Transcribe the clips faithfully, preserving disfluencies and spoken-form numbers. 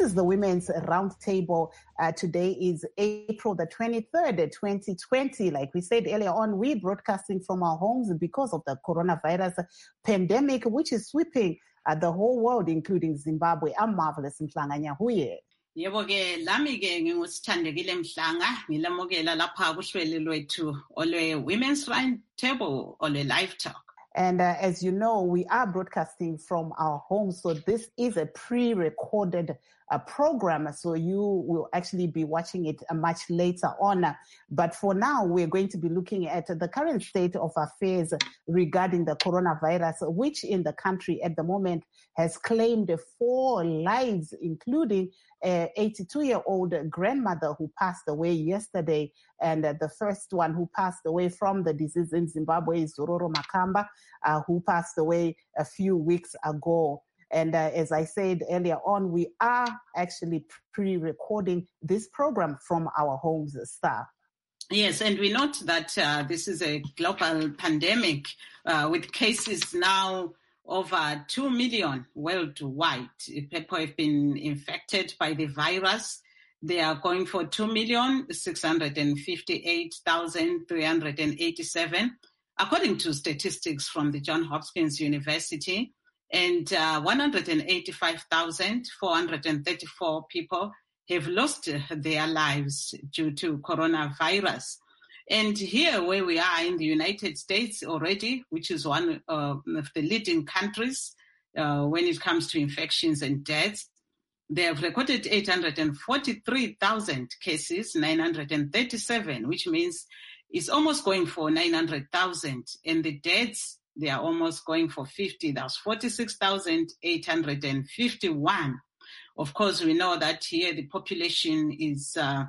is the Women's Roundtable. Uh, today is April the twenty-third, twenty twenty. Like we said earlier on, we're broadcasting from our homes because of the coronavirus pandemic, which is sweeping uh, the whole world, including Zimbabwe. I'm Marvelous Mhlanga Nyahuye. Yebo ke lami ke ngingusithandekile Mhlanga ngilamukela lapha kuhlelo lwethu olwe Women's Roundtable olwe Live Talk. And uh, as you know, we are broadcasting from our homes. So this is a pre-recorded uh, program. So you will actually be watching it uh, much later on. But for now, we're going to be looking at the current state of affairs regarding the coronavirus, which in the country at the moment has claimed four lives, including an eighty-two-year-old grandmother who passed away yesterday. And uh, the first one who passed away from the disease in Zimbabwe is Zororo Makamba, uh, who passed away a few weeks ago. And uh, as I said earlier on, we are actually pre-recording this program from our homes staff. Yes, and we note that uh, this is a global pandemic uh, with cases now over two million worldwide. People have been infected by the virus. They are going for two million six hundred fifty-eight thousand three hundred eighty-seven, according to statistics from the Johns Hopkins University. And uh, one hundred eighty-five thousand four hundred thirty-four people have lost their lives due to coronavirus. And here where we are in the United States already, which is one uh, of the leading countries uh, when it comes to infections and deaths, they have recorded eight hundred forty-three thousand cases, nine hundred thirty-seven, which means it's almost going for nine hundred thousand. And the deaths, they are almost going for fifty. That's forty-six thousand eight hundred fifty-one. Of course, we know that here the population is uh,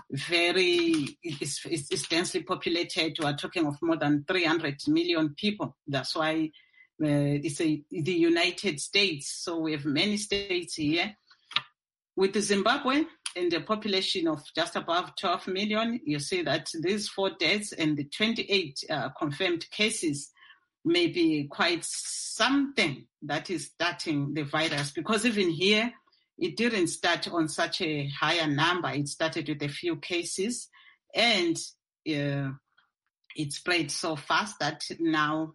very, is, is, is densely populated. We are talking of more than three hundred million people. That's why uh, it's a, the United States. So we have many states here. With Zimbabwe and the population of just above twelve million, you see that these four deaths and the twenty-eight uh, confirmed cases may be quite something that is starting the virus, because even here, it didn't start on such a higher number. It started with a few cases, and uh, it spread so fast that now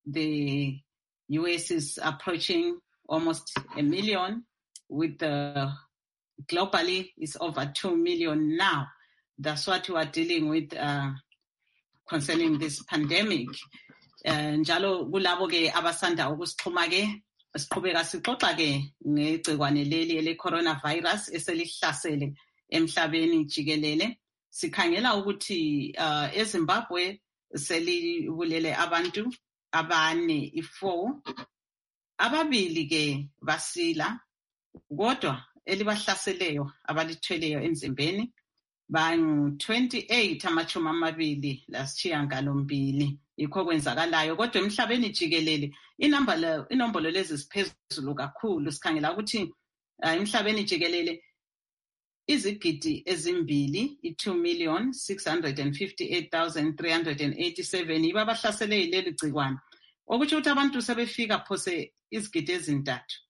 the U S is approaching almost a million, with the globally it's over two million now. That's what we are dealing with uh, concerning this pandemic. Njalo kulabo ke abasanda ukusixhuma ke siqhubeka sixoxa ke ngegcikwane leli ele coronavirus eselihlasele emhlabeni jikelele. Sikhangela ukuthi uh, eZimbabwe selibulele abantu abane i-four, ababili ke basila, kodwa elibahlaseleyo abalithweleyo emzimbeni bangu twenty-eight amachumi amabili lasishiyagalombili. Yikho kwenzakalayo, kodwa emhlabeni jikelele inambala inombolo lezi ziphezulu kakhulu. Sikhangela ukuthi uh, emhlabeni jikelele izigidi ezimbili, i-two million six hundred fifty-eight thousand three hundred eighty-seven yibo abahlasele leli gcikwane, okuthi ukuthi abantu sebefika phose izigidi ezintathu.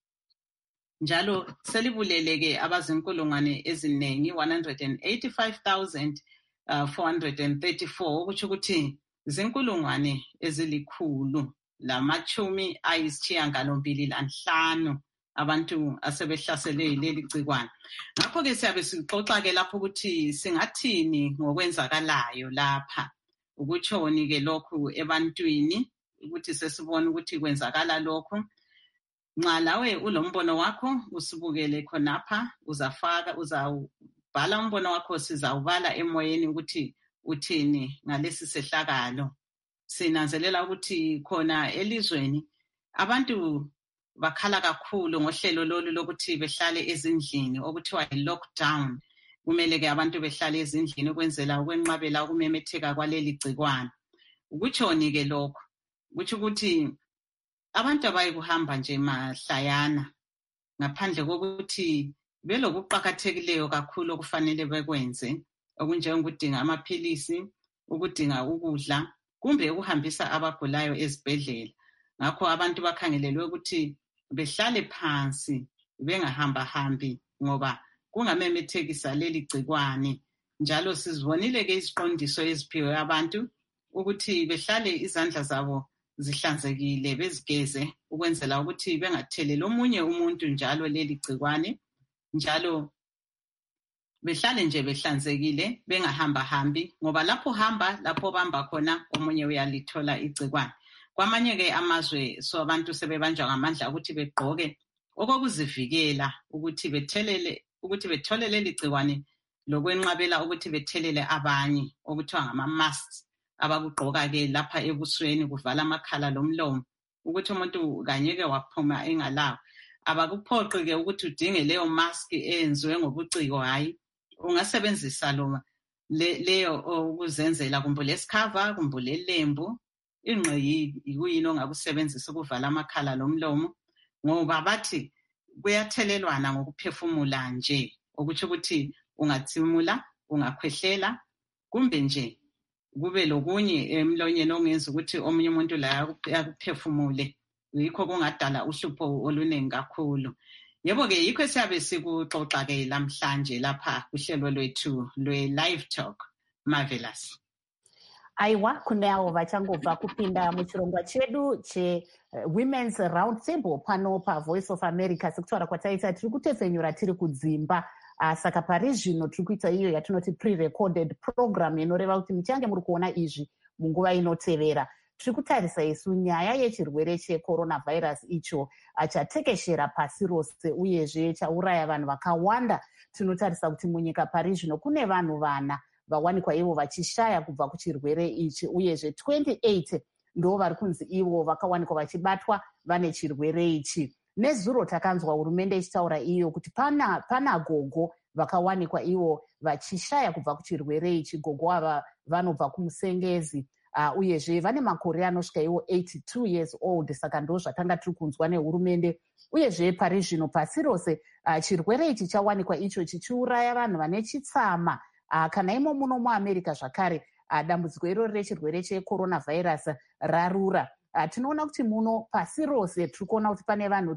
Njalo selibuleleke abazinkulungwane eziningi, one hundred eighty-five thousand four hundred thirty-four, okuthi ukuthi zinkulungwane ezilikhulu lamachumi ayisishiyagalombili lanhlanu abantu asebehlasele leli gcikwane. Ngakho ke siyabe sixoxa ke lapho ukuthi singathini ngokwenzakalayo lapha, ukutshoni ke lokhu ebantwini, ukuthi sesibona ukuthi kwenzakala lokhu. Nxa lawe ulombono wakho usibukele khonapha, uzafaka uzawubhala umbono wakho, sizawubala emoyeni ukuthi uthini ngalesi sehlakalo. Sinanzelela ukuthi khona elizweni abantu bakhala kakhulu ngohlelo lolu lokuthi behlale ezindlini okuthiwa yi-lockdown. Kumele ke abantu behlale ezindlini ukwenzela ukwenqabela ukumemetheka kwaleli gcikwane. Ukutshoni ke lokho, kuthi ukuthi abantu abayi kuhamba nje mahlayana ngaphandle kokuthi belokuqhakathekileyo kakhulu okufanele bekwenze, okunjengokudinga amaphilisi, ukudinga ukudla, kumbe ukuhambisa abagulayo ezibhedlela. Ngakho abantu bakhangelelwe ukuthi behlale phansi bengahamba hambi ngoba kungamemethekisa leli gcikwane. Njalo sizibonile ke iziqondiso eziphiwe abantu ukuthi behlale izandla zabo zihlanzekile, bezigeze ukwenzela ukuthi bengatheleli omunye umuntu njalo leli gcikwane, njalo behlale nje behlanzekile, bengahamba hambi, ngoba lapho hamba lapho bamba khona omunye uyalithola igcikwane. Kwamanye ke amazwe so abantu sebebanjwa ngamandla ukuthi begqoke okokuzivikela ukuthi bethelele ukuthi bethole leli gcikwane lokwenqabela ukuthi bethelele abanye okuthiwa ngama-masks abakugqoka ke lapha ebusweni kuvala amakhala lomlomo ukuthi umuntu kanyeke waphuma engalawo. Abakuphoqi ke ukuthi udinge leyo mask eyenziwe ngobuciko, hayi ungasebenzisa lo leyo ukuzenzela kumbule esikhava kumbule lembu ingqe yikuyini ongakusebenzisa ukuvala amakhala lomlomo, ngoba bathi kuyathelelwana ngokuphefumula nje, okuthi ukuthi ungathimula, ungakhwehlela, kumbe nje kube lokunye emlonyeni ongenza ukuthi omunye umuntu la akuphefumule, yikho kungadala uhlupho oluningi kakhulu. Yebo ke yikho siyabe sikuxoxa ke lamhlanje lapha kuhlelo lwethu lwe-Live Talk Marvelous. Aiwa, kuneavo vachangobva kupinda muchirongwa chedu che-Women's Round Table pano paVoice of America. Sekutaura kwataita tiri kutefenyura tiri kudzimba. Uh, saka pari zvino tiri kuita iyo yatinoti pre-recorded program inoreva kuti muchange muri kuona izvi munguva inotevera. Tiri kutarisa isu nyaya yechirwere checoronavirus icho chatekeshera pasi rose uyezve chauraya vanhu vakawanda. Tinotarisa kuti munyika pari zvino kune vanhu vana vawanikwa ivo vachishaya kubva kuchirwere ichi, uyezve twenty-eight ndo vari kunzi ivo vakawanikwa vachibatwa vane chirwere ichi. Nezuro takanzwa hurumende ichitaura iyo kuti pana, pana gogo vakawanikwa ivo vachishaya kubva kuchirwere ichi. Gogo ava vanobva kumusengezi uh, uyezve vane makore anosvika ivo eighty-two years old. Saka ndo zvatanga tiri kunzwa nehurumende. Uyezve pari zvino pasi rose uh, chirwere ichi chawanikwa icho chichiuraya vanhu vane chitsama. Uh, kana imo muno muAmerica zvakare uh, dambudziko irori rechirwere checoronavirus rarura. Uh, tinoona kuti muno pasi rose tiri kuona kuti pane vanhu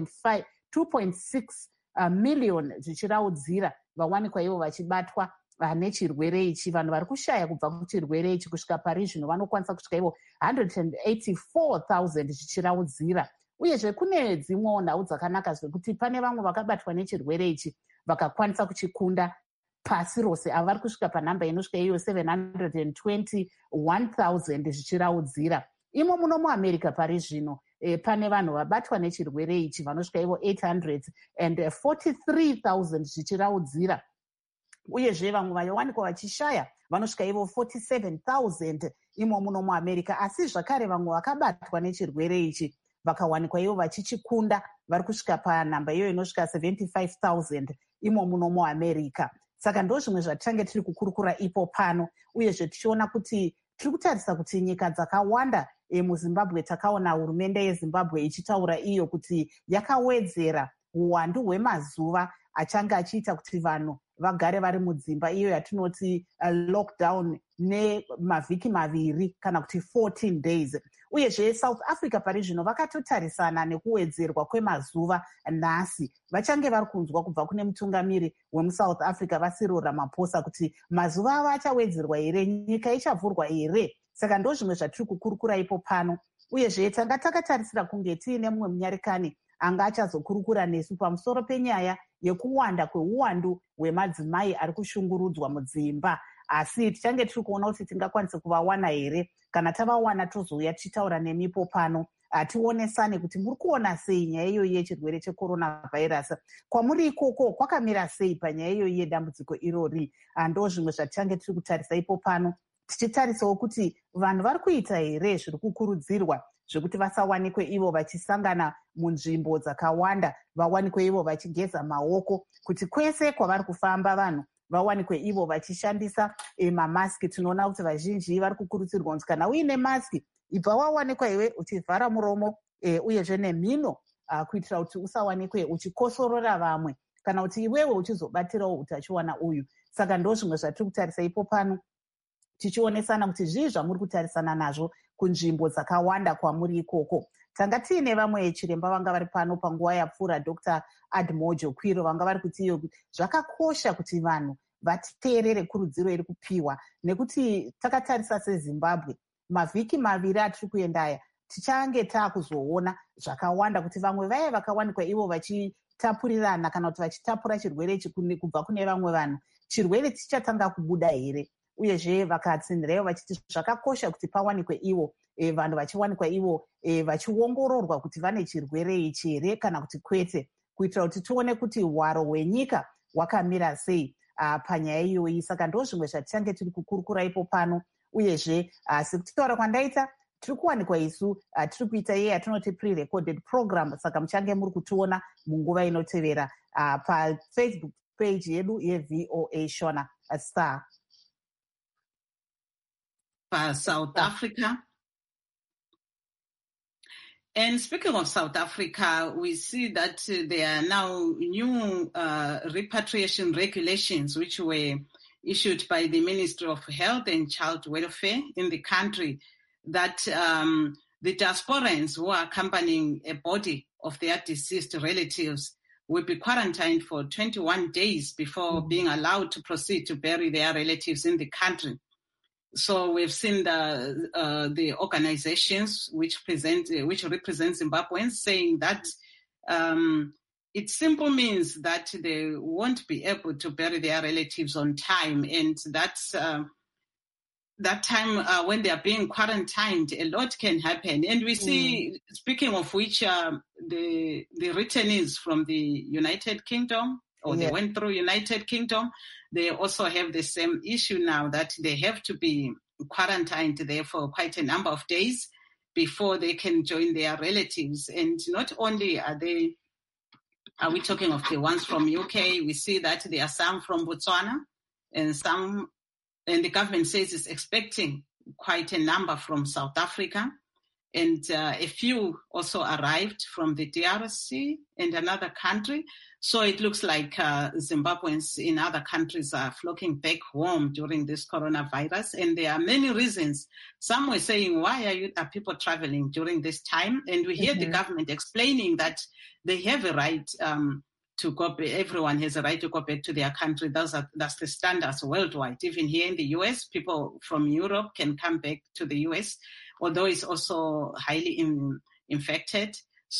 two point six uh, million zvichiraudzira vawanikwa ivo vachibatwa uh, nechirwere ichi. Vanhu vari kushaya kubva kuchirwere ichi kusvika pari zvino vanokwanisa kusvika ivo one hundred eighty-four thousand zvichiraudzira. Uyezve kune dzimwewo nhau dzakanaka zvekuti pane vamwe vakabatwa nechirwere ichi vakakwanisa kuchikunda pasi rose, ava vari kusvika panhamba inosvika iyo seven hundred twenty-one thousand zvichiraudzira. Imo muno muAmerica pari zvino eh, pane vanhu vabatwa nechirwere ichi vanosvika ivo eight hundred forty-three thousand zvichiraudzira. Uyezve vamwe vawanikwa vachishaya vanosvika ivo forty-seven thousand imo muno muAmerica. Asi zvakare vamwe vakabatwa nechirwere ichi vakawanikwa ivo vachichikunda vari kusvika panhamba iyo inosvika seventy-five thousand imo muno muAmerica. Saka ndo zvimwe zvatichange tiri kukurukura ipo pano. Uyezve tichiona kuti tiri kutarisa kuti nyika dzakawanda e, muZimbabwe takaona hurumende yeZimbabwe ichitaura iyo kuti yakawedzera uwandu hwemazuva achange achiita kuti vanhu vagare vari mudzimba, iyo yatinoti uh, lockdown nemavhiki maviri kana kuti fourteen days. Uyezve South Africa pari zvino vakatotarisana nekuwedzerwa kwemazuva nhasi. Vachange vari kunzwa kubva kune mutungamiri wemuSouth Africa vaCyril Ramaphosa kuti mazuva avo achawedzerwa here, nyika ichavhurwa here. Saka ndo zvimwe zvatiri kukurukura ipo pano. Uyezve tanga takatarisira kunge tiine mumwe munyarekani anga achazokurukura nesu pamusoro penyaya yekuwanda kweuwandu hwemadzimai ari kushungurudzwa mudzimba. Asi tichange tiri kuona kuti tingakwanisa kuvawana here. Kana tavawana tozouya tichitaura nemipo pano tionesane kuti muri kuona sei nyaya iyoyi yechirwere checoronavirus. Kwamuri ikoko kwakamira sei panyaya iyoyi yedambudziko irori. Ndo zvimwe zvatichange tiri kutarisa ipo pano, tichitarisawo kuti vanhu vari kuita here zviri kukurudzirwa zvekuti vasawanikwe ivo vachisangana munzvimbo dzakawanda, vawanikwe ivo vachigeza maoko, kuti kwese kwavari kufamba vanhu vawanikwe ivo vachishandisa e, mamaski. Tinoona kuti vazhinji vari kukurudzirwa kuti kana uine maski ibva wawanikwa iwe uchivhara muromo e, uyezve nemhino uh, kuitira kuti usawanikwe uchikosorora vamwe kana kuti iwewe uchizobatirawo utachiwana uyu. Saka ndo zvimwe zvatiri kutarisa ipo pano, tichionesana kuti zvii zvamuri kutarisana nazvo kunzvimbo dzakawanda kwamuri ikoko. tanga tiine vamwe chiremba vanga vari pano panguva yapfuura Doctor Admojo Kwiro vanga vari kuti iyo zvakakosha kuti vanhu vateerere kurudziro iri kupiwa, nekuti takatarisa seZimbabwe mavhiki maviri atiri kuenda aya tichange taakuzoona zvakawanda kuti vamwe vaya vakawanikwa ivo vachitapurirana kana kuti vachitapura chirwere ichi kubva kune vamwe vanhu, chirwere chichatanga kubuda here. Uyezve vakatsinzirewo vachiti zvakakosha kuti pawanikwe ivo e, vanhu vachiwanikwa ivo e, vachiongororwa kuti vane chirwere ichi here kana kuti kwete, kuitira kuti tione kuti hwaro hwenyika hwakamira sei uh, panyaya iyoyi. Saka ndo zvimwe zvatichange tiri kukurukura ipo pano. Uyezve uh, sekutaura kwandaita tiri kuwanikwa isu uh, tiri kuita iye yatinoti pre-recorded program, saka muchange muri kutiona munguva inotevera uh, pafacebook page yedu yeV O A Shona uh, Star. South Africa. And speaking of South Africa, we see that uh, there are now new uh, repatriation regulations which were issued by the Ministry of Health and Child Welfare in the country, that um, the diasporans who are accompanying a body of their deceased relatives will be quarantined for twenty-one days before mm-hmm. being allowed to proceed to bury their relatives in the country. So we've seen the uh, the organizations which present uh, which represent Zimbabweans saying that um, it simply means that they won't be able to bury their relatives on time, and that's uh, that time uh, when they are being quarantined, a lot can happen. And we see, mm. speaking of which, uh, the the returnees from the United Kingdom, or yeah. they went through United Kingdom, they also have the same issue now that they have to be quarantined there for quite a number of days before they can join their relatives. And not only are they, are we talking of the ones from U K, we see that there are some from Botswana and some, and the government says it's expecting quite a number from South Africa. And uh, a few also arrived from the D R C and another country. So it looks like uh, Zimbabweans in other countries are flocking back home during this coronavirus. And there are many reasons. Some were saying, why are, you, are people traveling during this time? And we hear mm-hmm. the government explaining that they have a right um, to go back. Everyone has a right to go back to their country. Those are, that's the standards worldwide. Even here in the U S, people from Europe can come back to the U S, although it's also highly in, infected.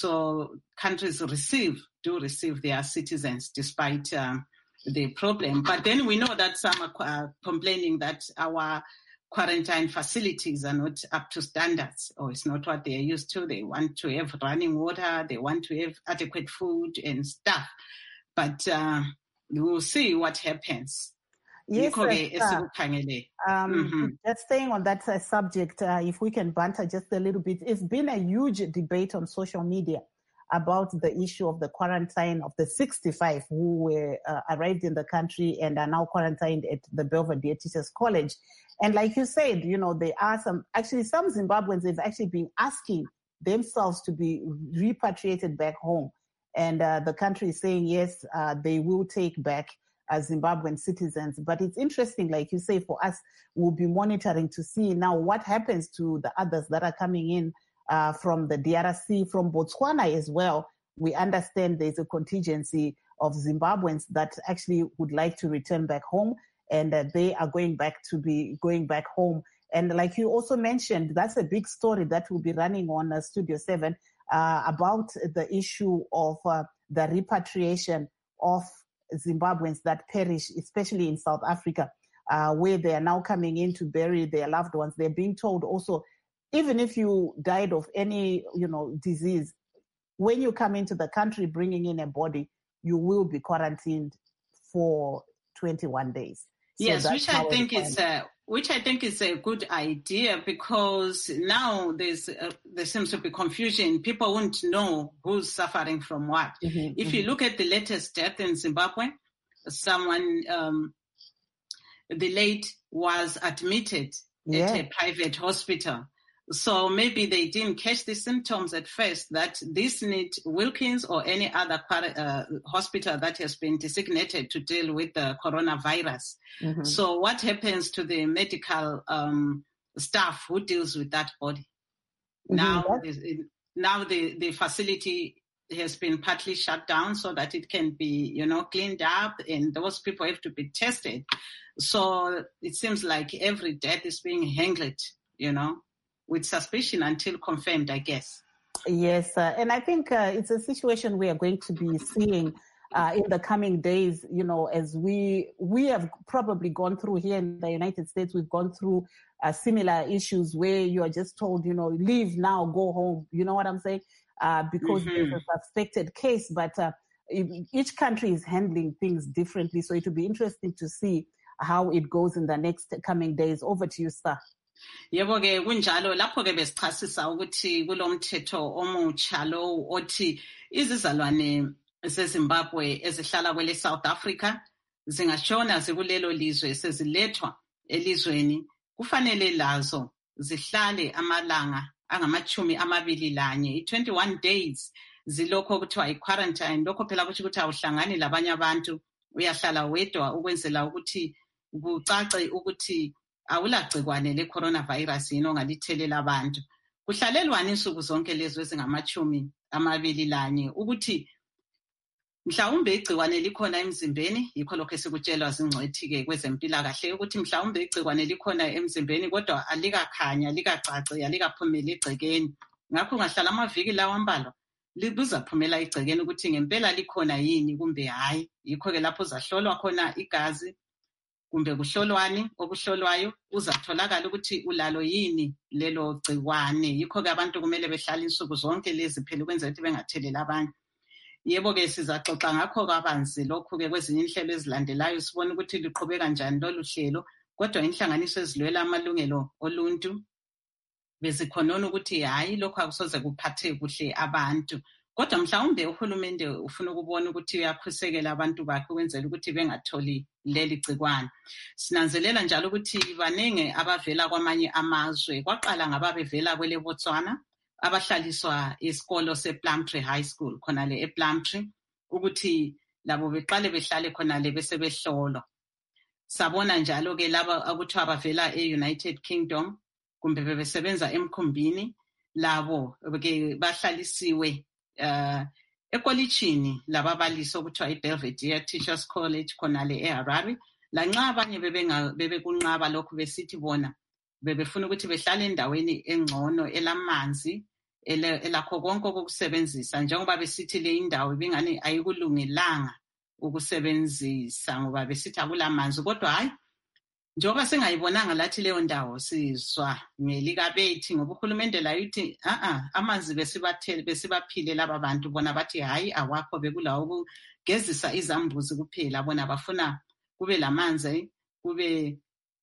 So countries receive, do receive their citizens despite um, the problem. But then we know that some are complaining that our quarantine facilities are not up to standards, or it's not what they're used to. They want to have running water, they want to have adequate food and stuff. But uh, we'll see what happens. Yes, uh, um, mm-hmm. just staying on that uh, subject, uh, if we can banter just a little bit, it's been a huge debate on social media about the issue of the quarantine of the sixty-five who were uh, arrived in the country and are now quarantined at the Belvedere Teachers College. And like you said, you know, there are some, actually some Zimbabweans have actually been asking themselves to be repatriated back home. And uh, the country is saying, yes, uh, they will take back as Zimbabwean citizens. But it's interesting, like you say, for us, we'll be monitoring to see now what happens to the others that are coming in uh, from the D R C, from Botswana as well. We understand there's a contingency of Zimbabweans that actually would like to return back home, and uh, they are going back to be going back home. And like you also mentioned, that's a big story that will be running on uh, Studio seven uh, about the issue of uh, the repatriation of Zimbabweans that perish, especially in South Africa, uh, where they are now coming in to bury their loved ones. They're being told also, even if you died of any, you know, disease, when you come into the country bringing in a body, you will be quarantined for twenty-one days. So yes, which I think is a, which I think is a good idea, because now there's uh, there seems to be confusion. People won't know who's suffering from what. Mm-hmm, if mm-hmm. you look at the latest death in Zimbabwe, someone, um, the late was admitted yeah. at a private hospital. So maybe they didn't catch the symptoms at first that this need Wilkins or any other uh, hospital that has been designated to deal with the coronavirus. Mm-hmm. So what happens to the medical um, staff who deals with that body? Mm-hmm. Now, it, now the, the facility has been partly shut down so that it can be, you know, cleaned up, and those people have to be tested. So it seems like every death is being handled, you know, with suspicion until confirmed, I guess. Yes, uh, and I think uh, it's a situation we are going to be seeing uh, in the coming days, you know, as we we have probably gone through here in the United States, we've gone through uh, similar issues where you are just told, you know, leave now, go home. You know what I'm saying? Uh, because mm-hmm. there's a suspected case, but uh, each country is handling things differently. So it will be interesting to see how it goes in the next coming days. Over to you, sir. Yebo ke kunjalo lapho ke besichasisa ukuthi kulomthetho omutsha lo othi izizalwane zeZimbabwe ezihlala kwele South Africa zingashona zikulelo lizwe sezilethwa elizweni kufanele lazo zihlale amalanga angamachumi amabili lanye twenty-one days zilokho kuthiwa i-quarantine. Lokho phela kuthi ukuthi awuhlangani labanye abantu, uyahlala wedwa ukwenzela ukuthi kucace ukuthi awulagcikwane le-coronavirus yini ongalithelela abantu. Kuhlalelwana insuku zonke lezo ezingamachumi amabili lanye ukuthi mhlawumbe igcikwane likhona emzimbeni, yikho lokho esikutshelwa zingcwethi-ke kwezempilakahle ukuthi mhlawumbe igcikwane likhona emzimbeni kodwa alikakhanya, likacaci, alikaphumeli egcekeni. Ngakho ungahlala amaviki lawa ambalwa libuzaphumela igcekeni ukuthi ngempela likhona yini kumbe hayi. Yikho-ke lapho uzahlolwa khona igazi kumbe kuhlolwani okuhlolwayo uzatholakala ukuthi ulalo yini lelo gcikwane. Yikho-ke abantu kumele behlale insuku zonke lezi phela ukwenzela ukuthi bengathelela abanye. Yebo-ke sizaxoxa ngakho kabanzi lokhu-ke kwezinye inhlelo ezilandelayo sibone ukuthi liqhubeka njani lolu hlelo, kodwa inhlanganiso ezilwela amalungelo oluntu bezikhonona ukuthi hayi lokhu akusoze kuphathe kuhle abantu. Kodwa mhlawumbe uhulumende ufuna ukubona ukuthi uyakhusekela abantu bakhe ukwenzela ukuthi bengatholi leli gcikwane. Sinanzelela njalo ukuthi baningi abavela kwamanye amazwe. Kwaqala ngababevela kwele Botswana abahlaliswa isikolo sePlumtree High School khonale ePlumtree ukuthi labo beqale behlale khonale bese behlolwa. Sabona njalo ke laba ukuthi abavela eUnited Kingdom kumbe bebesebenza emkhumbini labo ke bahlalisiwe uh ekolitshini lababalisi okuthiwa iBelvedere Teachers College khonale eHarare. Lanxa abanye bebekunqaba lokhu besithi bona bebefuna ukuthi behlale endaweni engcono elamanzi elakho konke okusebenzisa, njengoba besithi le indawo bengani ayikulungelanga ukusebenzisa ngoba besithi akulamanzi. Kodwa hayi, njengoba singayibonanga lathi leyo ndawo sizwa ngelikabethi ngoba uhulumende la yithi a a amanzi besibathele besibaphile laba bantu, bona bathi hayi awakho, bekulawo ukugezisa izambuzi kuphela. Bona bafuna kube lamanzi, kube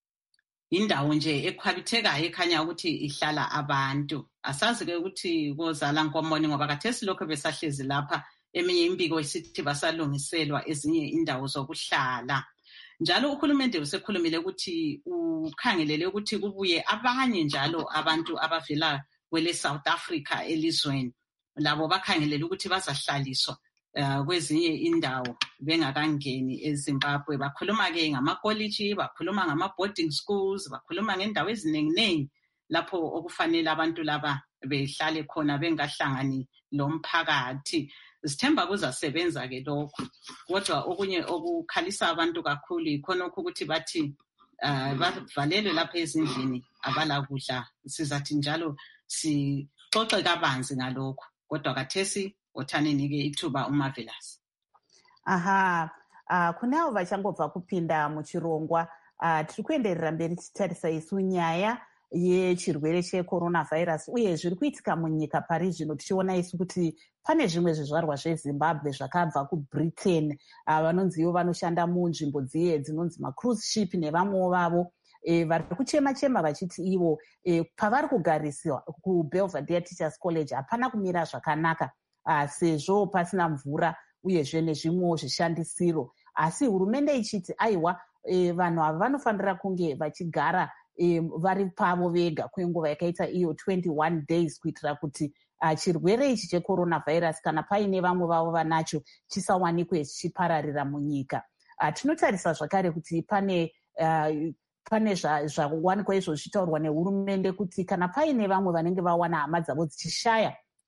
indawo nje ekhwabithekayo ekhanya ukuthi ihlala abantu. Asazi ke ukuthi kozala nkomoni ngoba kathesi lokho besahlezi lapha, eminye imbiko isithi basalungiselwa ezinye indawo zokuhlala. Njalo uhulumende usekhulumile ukuthi ukhangelele ukuthi kubuye abanye njalo abantu abavela kwele South Africa elizweni, labo bakhangelele ukuthi bazahlaliswa uh, kwezinye indawo bengakangeni eZimbabwe. Bakhuluma ke ngamakoliji, bakhuluma ngama-boarding schools, bakhuluma ngendawo ezinenginengi lapho okufanele abantu laba behlale khona bengahlangani lomphakathi. Sithemba kuzasebenza ke lokho, kodwa okunye okukhalisa abantu kakhulu ikhona ukuthi bathi uh, bavalelwe lapha ezindlini abala kudla. Sizathi njalo sixoxe kabanzi ngalokho, kodwa kathesi othaneni ke ithuba uMarvelous. Aha, uh, kunavo vachangobva kupinda muchirongwa uh, tiri kuenderera mberi tichitarisa isu nyaya yechirwere checoronavirus uye zviri kuitika munyika pari zvino, tichiona isu kuti pane zvimwe zvizvarwa zveZimbabwe zvakabva kuBritain vanonzi ivo vanoshanda munzvimbo dziye dzinonzi macruise ship nevamwewo vavo e, vari kuchema chema vachiti ivo e, pavari kugariswa kuBelvedere Teachers College hapana kumira zvakanaka uh, sezvo pasina mvura uyezve nezvimwewo zvishandisiro. Asi hurumende ichiti aiwa e, vanhu ava vanofanira kunge vachigara e, vari pavo vega kwenguva yakaita iyo twenty-one days kuitira kuti uh, chirwere ichi checoronavirus kana paine vamwe vavo vanacho chisawanikwe chichipararira munyika. Uh, tinotarisa zvakare kuti pane uh, pane zvawanikwa izvo zvichitaurwa nehurumende kuti kana paine vamwe vanenge vawana hama dzavo dzichishaya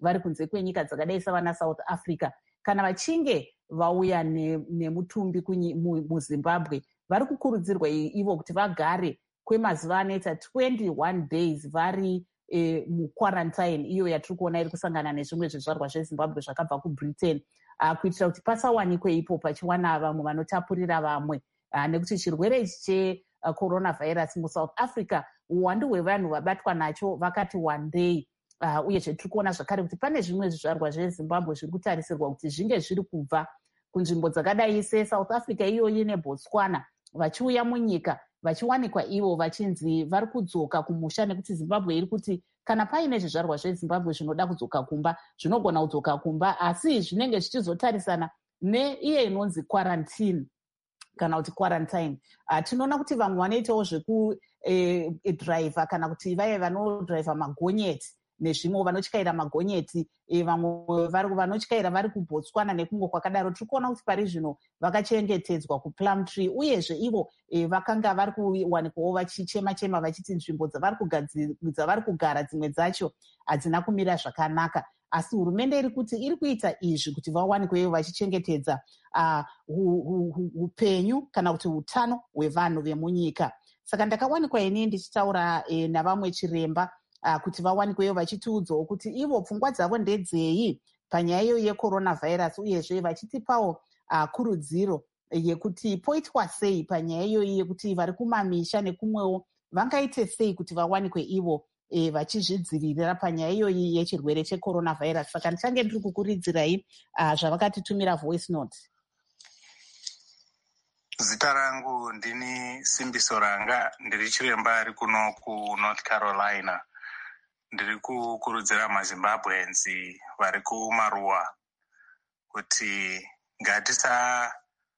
vari kunze kwenyika dzakadai savana South Africa, kana vachinge vauya nemutumbi muZimbabwe, vari kukurudzirwa ivo kuti vagare kwemazuva anoita twenty-one days vari E, muquarantine iyo yatiri kuona iri kusangana nezvimwe zvizvarwa zveZimbabwe zvakabva kuBritain, uh, kuitira kuti pasawanikwe ipo pachiwana vamwe vanotapurira vamwe, uh, nekuti chirwere ichi checoronavirus muSouth Africa uwandu hwevanhu vabatwa nacho vakati wandei, uh, uyezve tiri kuona zvakare kuti pane zvimwe zvizvarwa zveZimbabwe zviri kutarisirwa kuti zvinge zviri kubva kunzvimbo dzakadai seSouth Africa iyoyi neBotswana vachiuya munyika vachiwanikwa ivo vachinzi vari kudzoka kumusha, nekuti Zimbabwe iri kuti kana paine zvizvarwa zveZimbabwe zvinoda kudzoka kumba zvinogona kudzoka kumba, asi zvinenge zvichizotarisana neiye inonzi quarantine kana kuti quarantine. Uh, tinoona kuti vamwe vanoitawo zvekudhiraivha eh, kana kuti vaya vanodhiraivha magonyeti nezvimwe vanotyaira magonyeti, e, vamwe vanotyaira vari kuBotswana nekumwe kwakadaro. Tiri kuona kuti pari zvino vakachengetedzwa kuPlumtree, uyezve ivo e, vakanga vari kuwanikwawo vachichema-chema vachiti nzvimbo dzavari kugara dzimwe dzacho hadzina kumira zvakanaka, asi hurumende iri kuti iri kuita izvi kuti vawanikwewo vachichengetedza upenyu uh, kana kuti utano hwevanhu vemunyika. Saka ndakawanikwa ini ndichitaura e, navamwe chiremba Uh, kuti vawanikweyo vachitiudzawo kuti ivo pfungwa dzavo ndedzei panyaya iyo yecoronavirus, uyezve vachitipawo uh, kurudziro yekuti poitwa sei panyaya iyoyi yekuti vari kumamisha nekumwewo vangaite sei kuti vawanikwe ivo e, vachizvidzivirira panyaya iyoyi yechirwere checoronavirus. Saka ndichange ndiri kukuridzirai uh, zvavakatitumira voice note. Zita rangu ndini Simbiso Ranga, ndiri chiremba ari kuno kuNorth Carolina. Ndiri kukurudzira maZimbabweans vari kumaruwa kuti ngatisaungana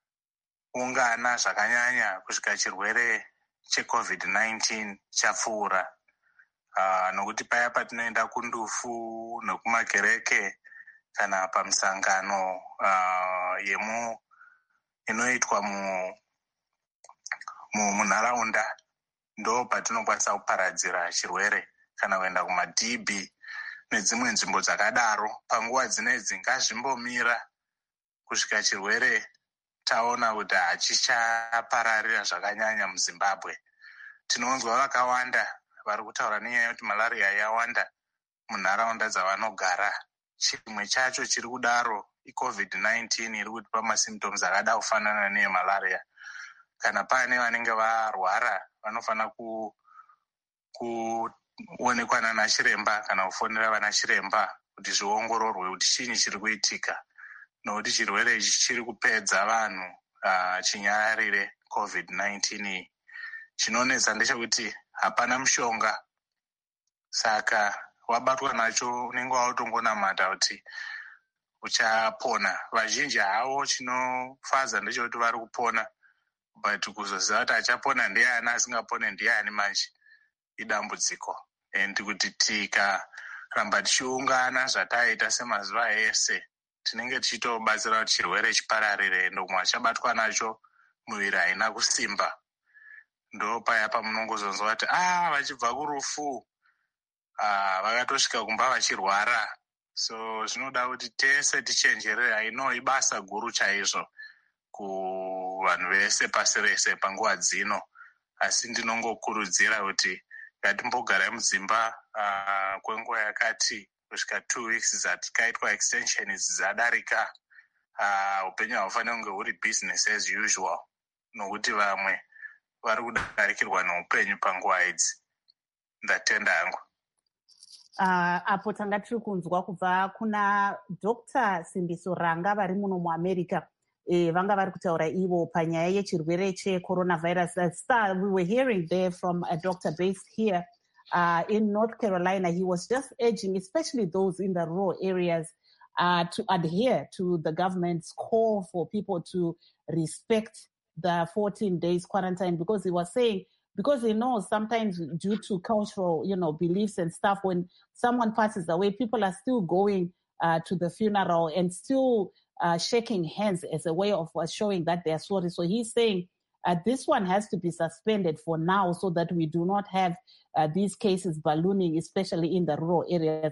zvakanyanya kusvika chirwere checovid nineteen chapfuura, uh, nokuti paya patinoenda kundufu nekumakereke kana pamisangano uh, yemu inoitwa mu munharaunda ndo patinokwanisa kuparadzira chirwere, kana kuenda kumadhi bhi nedzimwe nzvimbo dzakadaro. Panguva dzinedzi ngazvimbomira kusvika chirwere taona kuti hachichapararira zvakanyanya muZimbabwe. Tinonzwa vakawanda vari kutaura nenyaya yekuti malaria yawanda munharaunda dzavanogara. Chimwe chacho chiri kudaro icovid nineteen iri kutipa masymptoms akada kufanana neyemalaria. Kana pane vanenge varwara vanofana ku, ku onekwa nana chiremba kana kufonera vana chiremba kuti zviongororwe kuti chini chiri kuitika, nokuti chirwere ichi chiri kupedza vanhu uh, chinyararire covid nineteen iyi. Chinonetsa ndechekuti hapana mushonga, saka wabatwa nacho unenge wautongonamata kuti uchapona. Vazhinji havo chinofaza ndechekuti vari kupona, but kuzoziva kuti achapona ndiani asingapone ndiani manje idambudziko. And kuti tikaramba tichiungana zvataita semazuva ese tinenge tichitobatsira kuti chirwere chipararire, ndomwe chabatwa nacho muviri haina kusimba. Ndo paya pamunongozonzwa kuti ah vachibva kurufu, ah vakatosvika kumba vachirwara. So zvinoda kuti tese tichenjerere. Haino ibasa guru chaizvo kuvanhu vese pasi rese panguva dzino, asi ndinongokurudzira kuti ngatimbogara mudzimba uh, kwenguva yakati kusvika two weeks dzatikaitwa extension idzi dzadarika. Uh, upenyu haufaniri kunge huri business as usual, nokuti vamwe vari kudarikirwa neupenyu panguva idzi. Ndatenda hangu. Uh, apo tanga tiri kunzwa kubva kuna Doctor Simbiso Ranga vari muno muAmerica. E, vanga vari kutaura ivo panyaya yechirwere checoronavirus. Uh, we were hearing there from a doctor based here uh, in North Carolina. He was just urging, especially those in the rural areas, uh, to adhere to the government's call for people to respect the fourteen days quarantine, because he was saying, because he knows sometimes due to cultural, you know, beliefs and stuff, when someone passes away, people are still going uh, to the funeral and still uh, shaking hands as a way of uh, showing that they are sorry. So he's saying uh, this one has to be suspended for now so that we do not have uh, these cases ballooning, especially in the rural areas.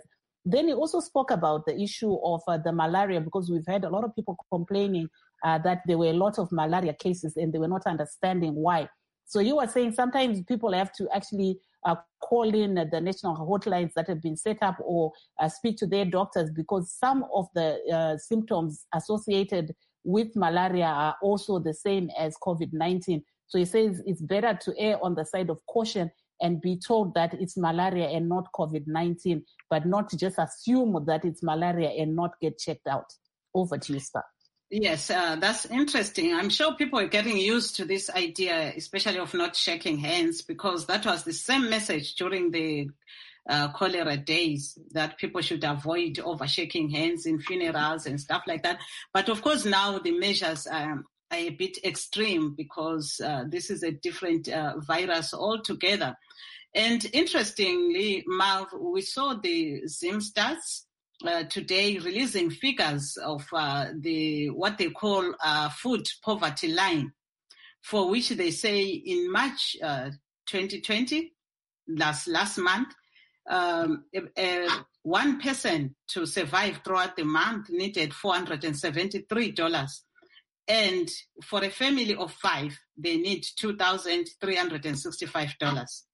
Then he also spoke about the issue of uh, the malaria, because we've had a lot of people complaining uh, that there were a lot of malaria cases and they were not understanding why. So you were saying sometimes people have to actually uh, call in uh, the national hotlines that have been set up, or uh, speak to their doctors, because some of the uh, symptoms associated with malaria are also the same as COVID nineteen. So he says it's better to err on the side of caution and be told that it's malaria and not COVID nineteen, but not just assume that it's malaria and not get checked out. Over to you, Star. Yes, uh, that's interesting. I'm sure people are getting used to this idea, especially of not shaking hands, because that was the same message during the uh, cholera days, that people should avoid over shaking hands in funerals and stuff like that. But of course, now the measures um, are a bit extreme, because uh, this is a different uh, virus altogether. And interestingly, Marv, we saw the Zim stats uh, today releasing figures of uh, the what they call uh, food poverty line, for which they say in March uh, twenty twenty, last last month, um, uh, one person to survive throughout the month needed four hundred seventy-three dollars. And for a family of five, they need two thousand three hundred sixty-five dollars.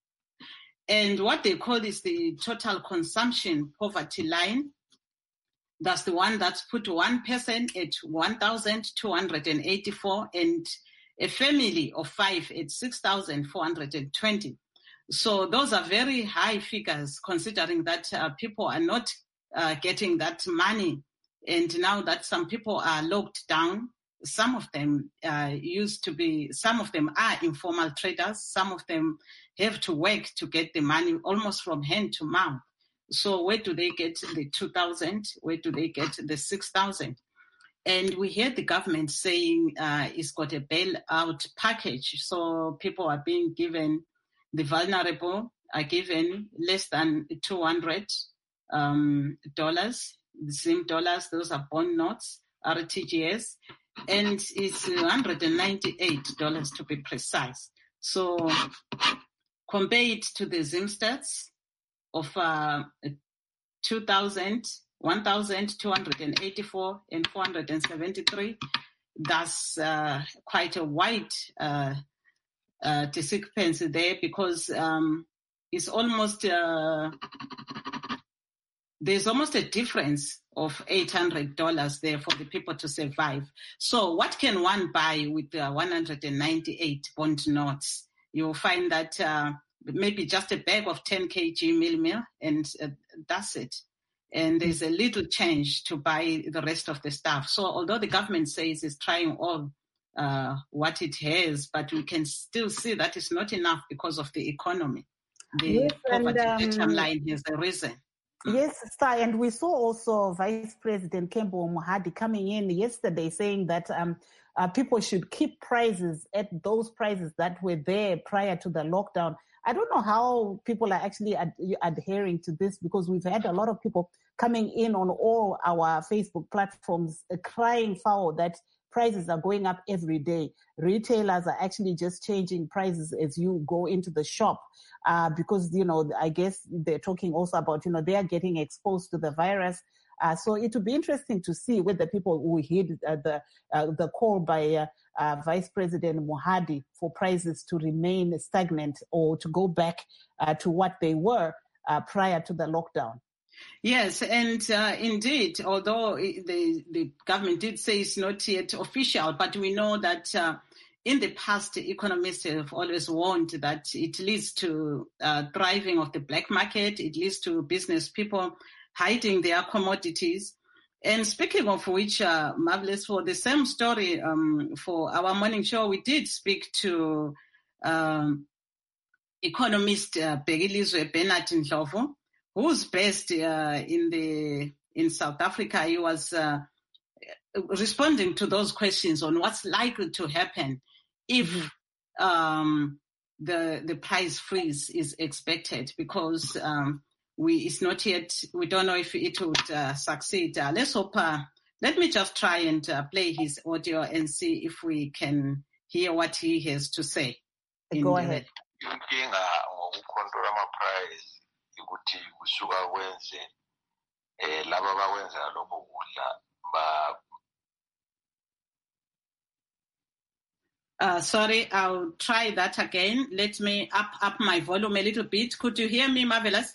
And what they call is the total consumption poverty line. That's the one that's put one person at one thousand two hundred eighty-four and a family of five at six thousand four hundred twenty. So those are very high figures, considering that uh, people are not uh, getting that money. And now that some people are locked down, some of them uh, used to be, some of them are informal traders. Some of them have to work to get the money almost from hand to mouth. So where do they get the two thousand? Where do they get the six thousand? And we hear the government saying uh, it's got a bailout package. So people are being given, the vulnerable are given less than two hundred dollars, um, dollars, the same dollars, those are bond notes, R T G S. And it's one hundred ninety-eight dollars to be precise. So compare it to the Zim stats of uh, two thousand, one thousand two hundred eighty-four and four hundred seventy-three. That's uh, quite a wide uh, uh, discrepancy there, because um, it's almost, uh, there's almost a difference of eight hundred dollars there for the people to survive. So what can one buy with uh, one hundred ninety-eight bond notes? You'll find that uh, maybe just a bag of ten kilograms meal meal, and uh, that's it. And there's a little change to buy the rest of the stuff. So although the government says it's trying all uh, what it has, but we can still see that it's not enough because of the economy. The yes, poverty and, um, line has arisen. Yes, Star, and we saw also Vice President Kembo Mohadi coming in yesterday saying that um, uh, people should keep prices at those prices that were there prior to the lockdown. I don't know how people are actually ad- adhering to this, because we've had a lot of people coming in on all our Facebook platforms uh, crying foul that prices are going up every day. Retailers are actually just changing prices as you go into the shop uh, because, you know, I guess they're talking also about, you know, they are getting exposed to the virus. Uh, so it would be interesting to see whether people will heed uh, the uh, the call by uh, uh, Vice President Mohadi for prices to remain stagnant or to go back uh, to what they were uh, prior to the lockdown. Yes, and uh, indeed, although the, the government did say it's not yet official, but we know that uh, in the past, economists have always warned that it leads to uh, thriving of the black market, it leads to business people hiding their commodities. And speaking of which, uh, Marvelous, for the same story um, for our morning show, we did speak to um, economist uh, Bhekilizwe Bernard Ndlovu, who's based uh, in the in South Africa. He was uh, responding to those questions on what's likely to happen if mm-hmm. um, the the price freeze is expected, because um, we it's not yet, we don't know if it would uh, succeed. Uh, let's hope. Uh, let me just try and uh, play his audio and see if we can hear what he has to say. Go ahead. Ukuthi kusuka kwenze eh laba bawenza lokho kudla ba Uh, sorry, I'll try that again. Let me up up my volume a little bit. Could you hear me, Marvelous?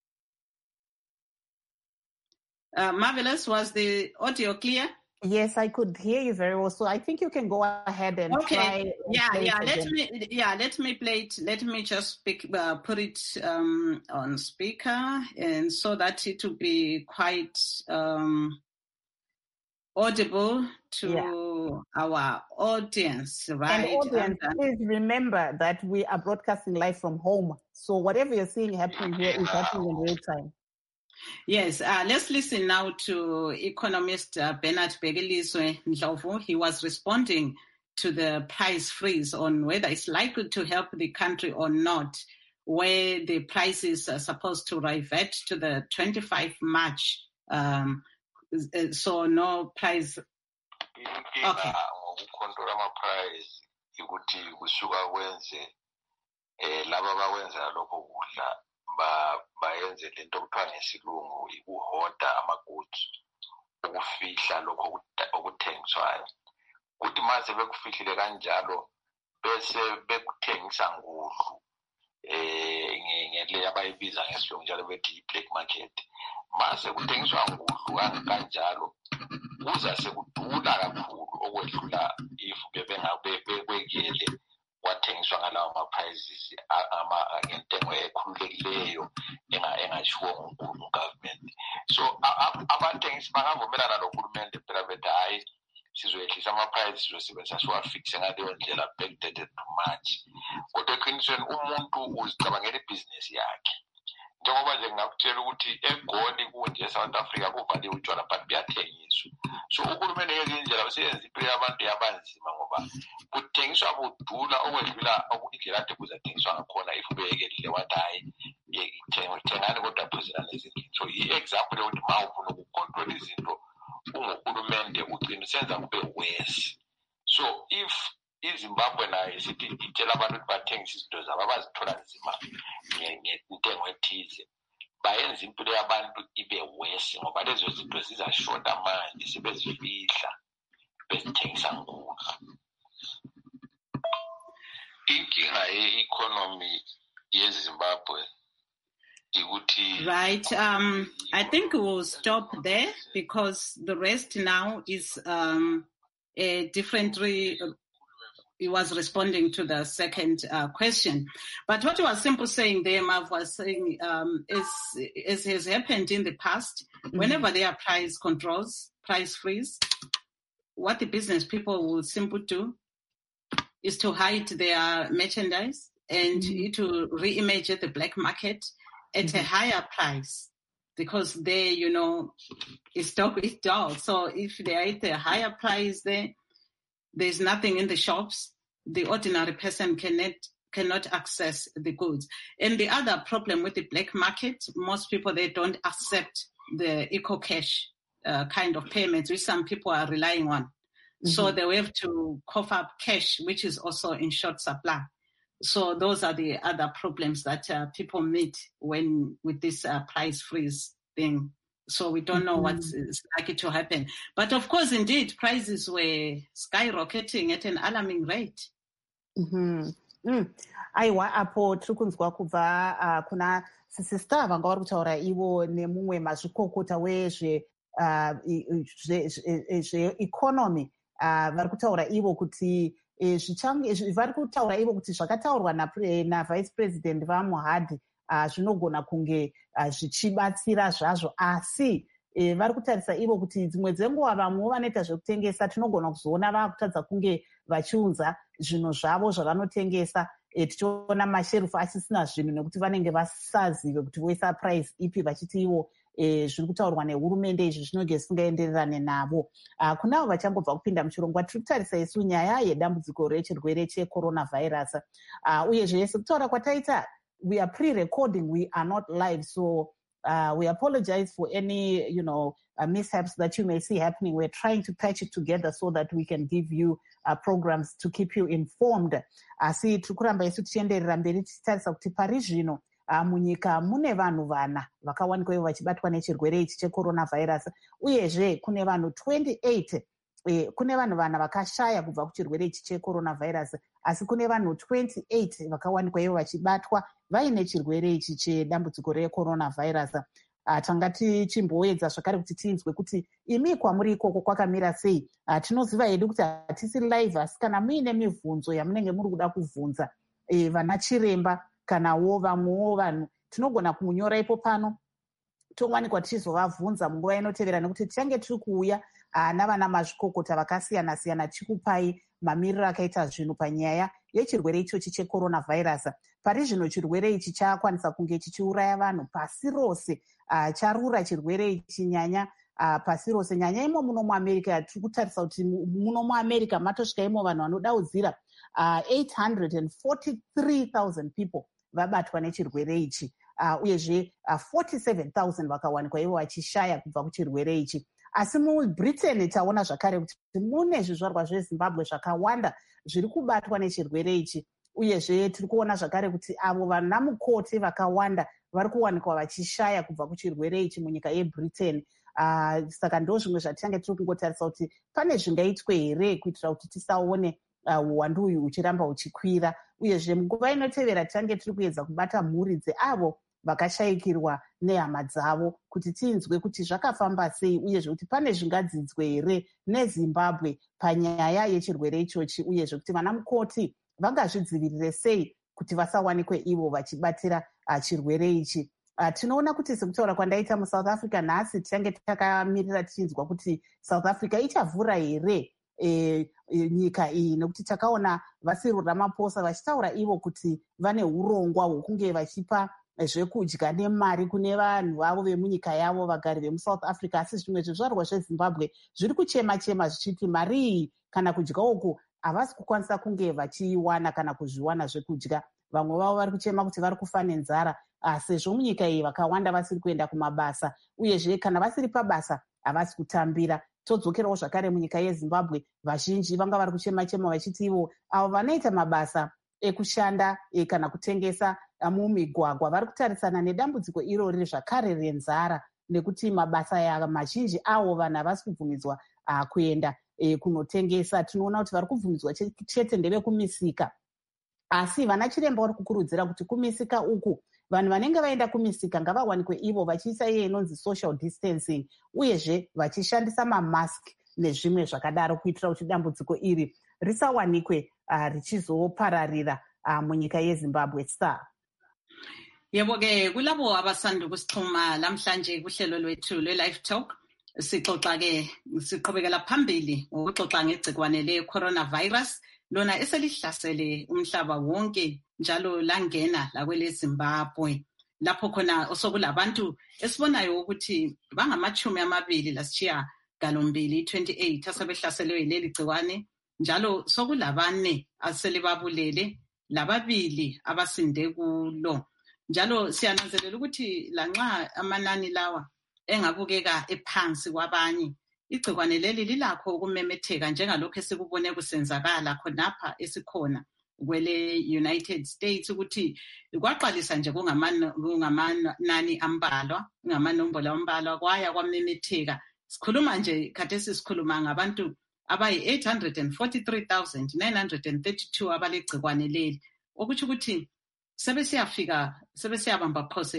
Uh, Marvelous, was the audio clear? Yes, I could hear you very well. So I think you can go ahead and okay. try. And yeah, play yeah. it Let again. me, yeah. Let me play it. Let me just speak, uh, put it um, on speaker, and so that it will be quite um, audible to yeah. our audience, right? And audience, and, please remember that we are broadcasting live from home. So whatever you're seeing happening here is happening in real time. Yes, uh, let's listen now to economist uh, Bernard Bhekilizwe Ndlovu. He was responding to the price freeze on whether it's likely to help the country or not, where the prices are supposed to revert to the twenty-fifth of March. Um, so no price. Okay. Ngokukhontrola ama-price ukuthi kusuka kwenze eh laba bawenza lokho kudla ba bayenze lento okuthiwa ngesilungu ikuhoda ama-goods ukufihla lokho okuthengiswayo kuthi mase bekufihlile kanjalo bese bekuthengisa ngudlu eh ngele abayibiza ngesilungu njalo bethi i-black market mase kuthengiswa ngudlu kanjalo kuza sekudula kakhulu okwedlula if bebengabe bekwekele wathengiswa ngalawo ama-prices ngentengo ekhululekileyo engashiwo ngunkulu government. So abathengisi bangavumelana nohulumende phela bethi hayi sizoyehlisa ama-prices sizosebenzisa siwafikise ngaleyo ndlela backdated to March. Kodwa eqinisweni umuntu uzicabangela ibhizinesi yakhe. Njengoba nje ngakutshela ukuthi eGoli kunje eSouth Africa kuvaliwe utshwala but buyathengiswa. So uhulumende ngeke indlela useyenza impilo yabantu yabanzima ngoba kuthengiswa budula okwedlula indlela ade kuzathengiswa ngakhona if ubeyekelile wathi hayi thengani kodwa phuzela nezindlu. So i-example yokuthi ma ufuna ukucontrol izinto unguhulumende ugcina usenza kube worse. So if iZimbabwe nayo sithi itshela abantu ukuthi bathengise izinto zabo abazithola nzima ngentengo ethize bayenza impilo yabantu ibe worse ngoba lezo zinto zizashota manje sebezifihla bezithengisa ngudlu. Inkinga ye-economy yeZimbabwe ikuthi right. Um, I think we'll stop there because the rest now is um, a different. Re- He was responding to the second uh, question. But what he was simply saying there, Mav, was saying, um, is, is has happened in the past, mm-hmm. whenever there are price controls, price freeze, what the business people will simply do is to hide their merchandise and mm-hmm. to re-image the black market at mm-hmm. a higher price because they, you know, it's dog eat dog. So if they are at a higher price there, there's nothing in the shops. The ordinary person cannot cannot access the goods. And the other problem with the black market, most people, they don't accept the eco-cash uh, kind of payments, which some people are relying on. Mm-hmm. So they will have to cough up cash, which is also in short supply. So those are the other problems that uh, people meet when with this uh, price freeze thing. So we don't know mm-hmm. what's likely to happen. But of course, indeed, prices were skyrocketing at an alarming rate. Mm-hmm. Mm. Aiwa apo tiri kunzwa kubva uh, kuna sisista vanga vari kutaura ivo nemumwe mazvikokota wezveeconomy uh, vari kutaura ivo kuti vari kutaura ivo kuti zvakataurwa navice president vamuhadhi uh, zvinogona kunge uh, zvichibatsira zvazvo asi E, vari kutarisa ivo kuti dzimwe dzenguva vamwe vanoita zvekutengesa tinogona kuzoona vakutadza kunge vachiunza zvinhu zvavo zvavanotengesa e, tichiona masherufu asisina zvinhu nekuti vanenge vasazive kuti voisa price ipi vachiti ivo e, zviri kutaurwa nehurumende izvi zvinenge zvisingaendererane navo. Uh, kunavo vachangobva kupinda muchirongwa tiri kutarisa isu nyaya yedambudziko rechirwere checoronavirus uh, uyezve sekutaura kwataita we are pre-recording, we are not live, so Uh, we apologize for any, you know, uh, mishaps that you may see happening. We're trying to patch it together so that we can give you uh, programs to keep you informed. Asi tiri kuramba isu tichienderera mberi tichitarisa kuti pari zvino uh, munyika mune vanhu vana vakawanikwa ivo vachibatwa nechirwere ichi checoronavirus, uyezve kune vanhu twenty-eight eh, kune vanhu vana vakashaya kubva kuchirwere ichi checoronavirus, asi kune vanhu twenty-eight vakawanikwa ivo vachibatwa vaine chirwere ichi chedambudziko recoronavirus. Uh, tanga tichimboedza zvakare kuti tinzwe kuti imi kwamuri ikoko kwakamira sei. Uh, tinoziva hedu kuti hatisi live, asi kana muine mibvunzo yamunenge muri kuda kubvunza e, vana chiremba kanawo vamwewo vanhu, tinogona kumunyora ipo pano towanikwa tichizovabvunza munguva inotevera, nekuti tichange tiri kuuya uh, navana mazvikokota vakasiyana siyana tichikupai mamiriro akaita zvinhu panyaya yechirwere ichochi checoronavirus. Pari zvino chirwere ichi chakwanisa kunge chichiuraya vanhu pasi rose. Uh, charura chirwere ichi nyanya uh, pasi rose, nyanya imo muno muamerica. Tiri kutarisa kuti muno muamerica matosvika imo vanhu vanodaudzira uh, eight hundred forty-three thousand people vabatwa nechirwere ichi, uh, uyezve uh, forty-seven thousand vakawanikwa ivo vachishaya kubva kuchirwere ichi. Asi mubritain taona zvakare kuti mune zvizvarwa zvezimbabwe zvakawanda zviri kubatwa nechirwere ichi, uyezve tiri kuona zvakare kuti avo vanamukoti vakawanda vari kuwanikwa vachishaya kubva kuchirwere ichi munyika yebritain. Uh, saka ndo zvimwe zvatichange tiri kungotarisa kuti pane zvingaitwe here kuitira kuti tisaone uwandu uh, uyu huchiramba huchikwira, uyezve munguva inotevera tichange tiri kuedza kubata mhuri dzeavo vakashayikirwa nehama dzavo kuti tinzwe kuti zvakafamba sei, uyezve kuti pane zvingadzidzwe here nezimbabwe panyaya yechirwere ichochi, uyezve kuti vana mukoti vangazvidzivirire sei kuti vasawanikwe ivo vachibatira uh, chirwere ichi. Uh, tinoona kuti sekutaura kwandaita muSouth Africa nhasi tichange takamirira tichinzwa kuti South Africa ichavhura here e, e, nyika iyi, nekuti takaona Vasiro Ramaphosa vachitaura ivo kuti vane urongwa hwekunge vachipa zvekudya nemari kune vanhu vavo vemunyika yavo, vagari vemuSouth Africa. Asi zvimwe zvizvarwa zvezimbabwe zviri kuchema chema zvichiti mari iyi kana kudya uku havasi kukwanisa kunge vachiiwana kana kuzviwana zvekudya. Vamwe vavo vari kuchema kuti vari kufa nenzara sezvo munyika iyi vakawanda vasiri kuenda kumabasa, uyezve kana vasiri pabasa havasi kutambira. Todzokerawo zvakare munyika yezimbabwe, vazhinji vanga vari kuchema chema vachiti ivo avo vanoita mabasa ekushanda e, kana kutengesa mumigwagwa vari kutarisana nedambudziko irori zvakare renzara, nekuti mabasa ya mazhinji awo vanhu havasi kubvumidzwa uh, kuenda e, kunotengesa. Tinoona kuti vari kubvumidzwa chete ndevekumisika, asi vana chiremba vari kukurudzira kuti kumisika uku vanhu vanenge vaenda kumisika ngavawanikwe ivo vachiisa iye inonzi social distancing, uyezve vachishandisa mamask nezvimwe zvakadaro, kuitira kuti dambudziko iri risawanikwe uh, richizopararira uh, munyika yezimbabwe. Star yebo-ke kulabo abasanda ukusixhuma lamhlanje kuhlelo lwethu lwe-Live Talk, sixoxa-ke siqhubekela phambili ngokuxoxa ngegcikwane le-coronavirus lona eselihlasele umhlaba wonke njalo langena lakwele Zimbabwe, lapho khona osokulabantu esibonayo ukuthi bangamachumi amabili lasitshiya galombili twenty-eight asebehlaselwe yileli gciwane, njalo sokulabane aselibabulele lababili abasinde kulo. Njalo siyananzelela ukuthi lanxa amanani lawa engabukeka ephansi kwabanye, igcikwane leli lilakho ukumemetheka njengalokho esikubone kusenzakala khonapha esikhona kwele United States, ukuthi kwaqalisa nje kungamanani ambalwa, kungamanombolo ambalwa, kwaya kwamemetheka. Sikhuluma nje khathesi sikhuluma ngabantu abayi eight hundred forty-three thousand nine hundred thirty-two abalegcikwane leli, okuthi ukuthi sebesiyafika sebesiyabamba phose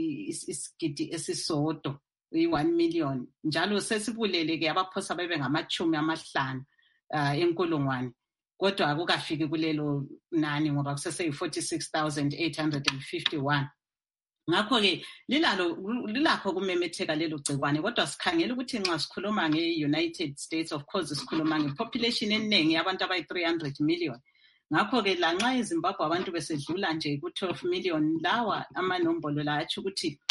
isigidi esisodo i-one million, njalo sesibulele-ke abaphosa bebe ngamachumi amahlanu uh, enkulungwane, kodwa akukafiki kulelo nani ngoba kuseseyi forty-six thousand eight hundred fifty-one. Ngakho-ke lilalo lilakho kumemetheka lelo gcikwane, kodwa sikhangela ukuthi nxa sikhuluma nge-United States, of course sikhuluma ngepopulation eningi yabantu abayi three hundred million. Ngakho-ke lanxa eZimbabwe abantu besedlula nje ku-twelve million, lawa amanombolo la atsho ukuthi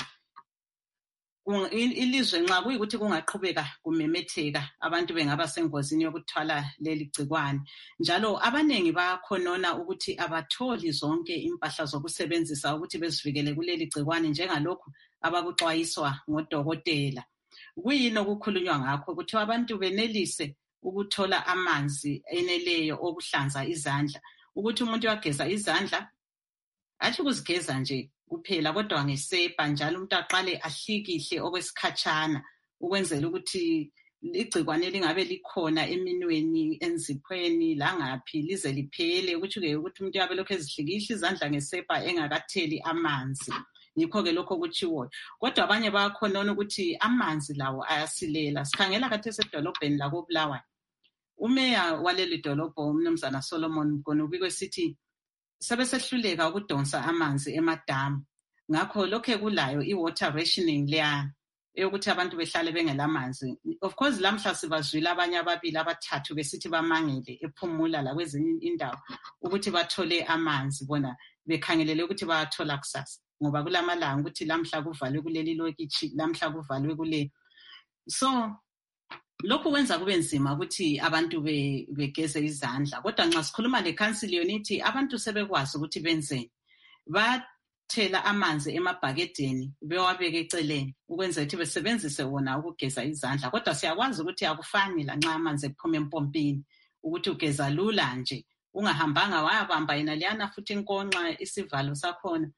ilizwe nxa kuyikuthi kungaqhubeka kumemetheka abantu bengaba sengozini yokuthwala leli gcikwane. Njalo abanengi bayakhonona ukuthi abatholi zonke impahla zokusebenzisa ukuthi bezivikele kuleli gcikwane njengalokhu abakuxwayiswa ngodokotela. Kuyini okukhulunywa ngakho? Ukuthi abantu benelise ukuthola amanzi eneleyo okuhlanza izandla, ukuthi umuntu uyageza izandla athi ukuzigeza nje kuphela kodwa ngesepa njalo umuntu aqale ahlikihle okwesikhatshana ukwenzela ukuthi igcikwane lingabe likhona eminweni enziphweni langaphi lize liphele ukuthi-ke ukuthi umuntu yabe lokhu ezihlikihla izandla ngesepa engakatheli amanzi. Yikho-ke lokho kutshiwoyo. Kodwa abanye bayakhonona ukuthi amanzi lawo ayasilela. Sikhangela khathesi edolobheni lakoBulawayo. Umeya waleli dolobho umnumzana Solomon Mkone ubike sithi sebesehluleka ukudonsa amanzi emadamu. Ngakho lokhe kulayo i-water rationing leya eyokuthi abantu behlale bengelamanzi. Of course lamhla sibazwile abanye ababili abathathu besithi bamangele ephumula la kwezinye indawo ukuthi bathole amanzi bona bekhangelele ukuthi bayathola kusasa. Ngoba kulamalanga ukuthi lamhla kuvalwe kuleli lokitshi lamhla kuvalwe kule. So lokhu kwenza kube nzima ukuthi abantu begeze izandla. Kodwa nxa sikhuluma lekhansili yonithi abantu sebekwazi ukuthi benzeni. Bathela amanzi emabhakedeni bewabeke eceleni ukwenza ukuthi besebenzise wona ukugeza izandla. Kodwa siyakwazi ukuthi akufani lanxa amanzi ephuma empompini ukuthi ugeza lula nje ungahambanga wayabamba yena liyana futhi inkonxa isivalo sakhona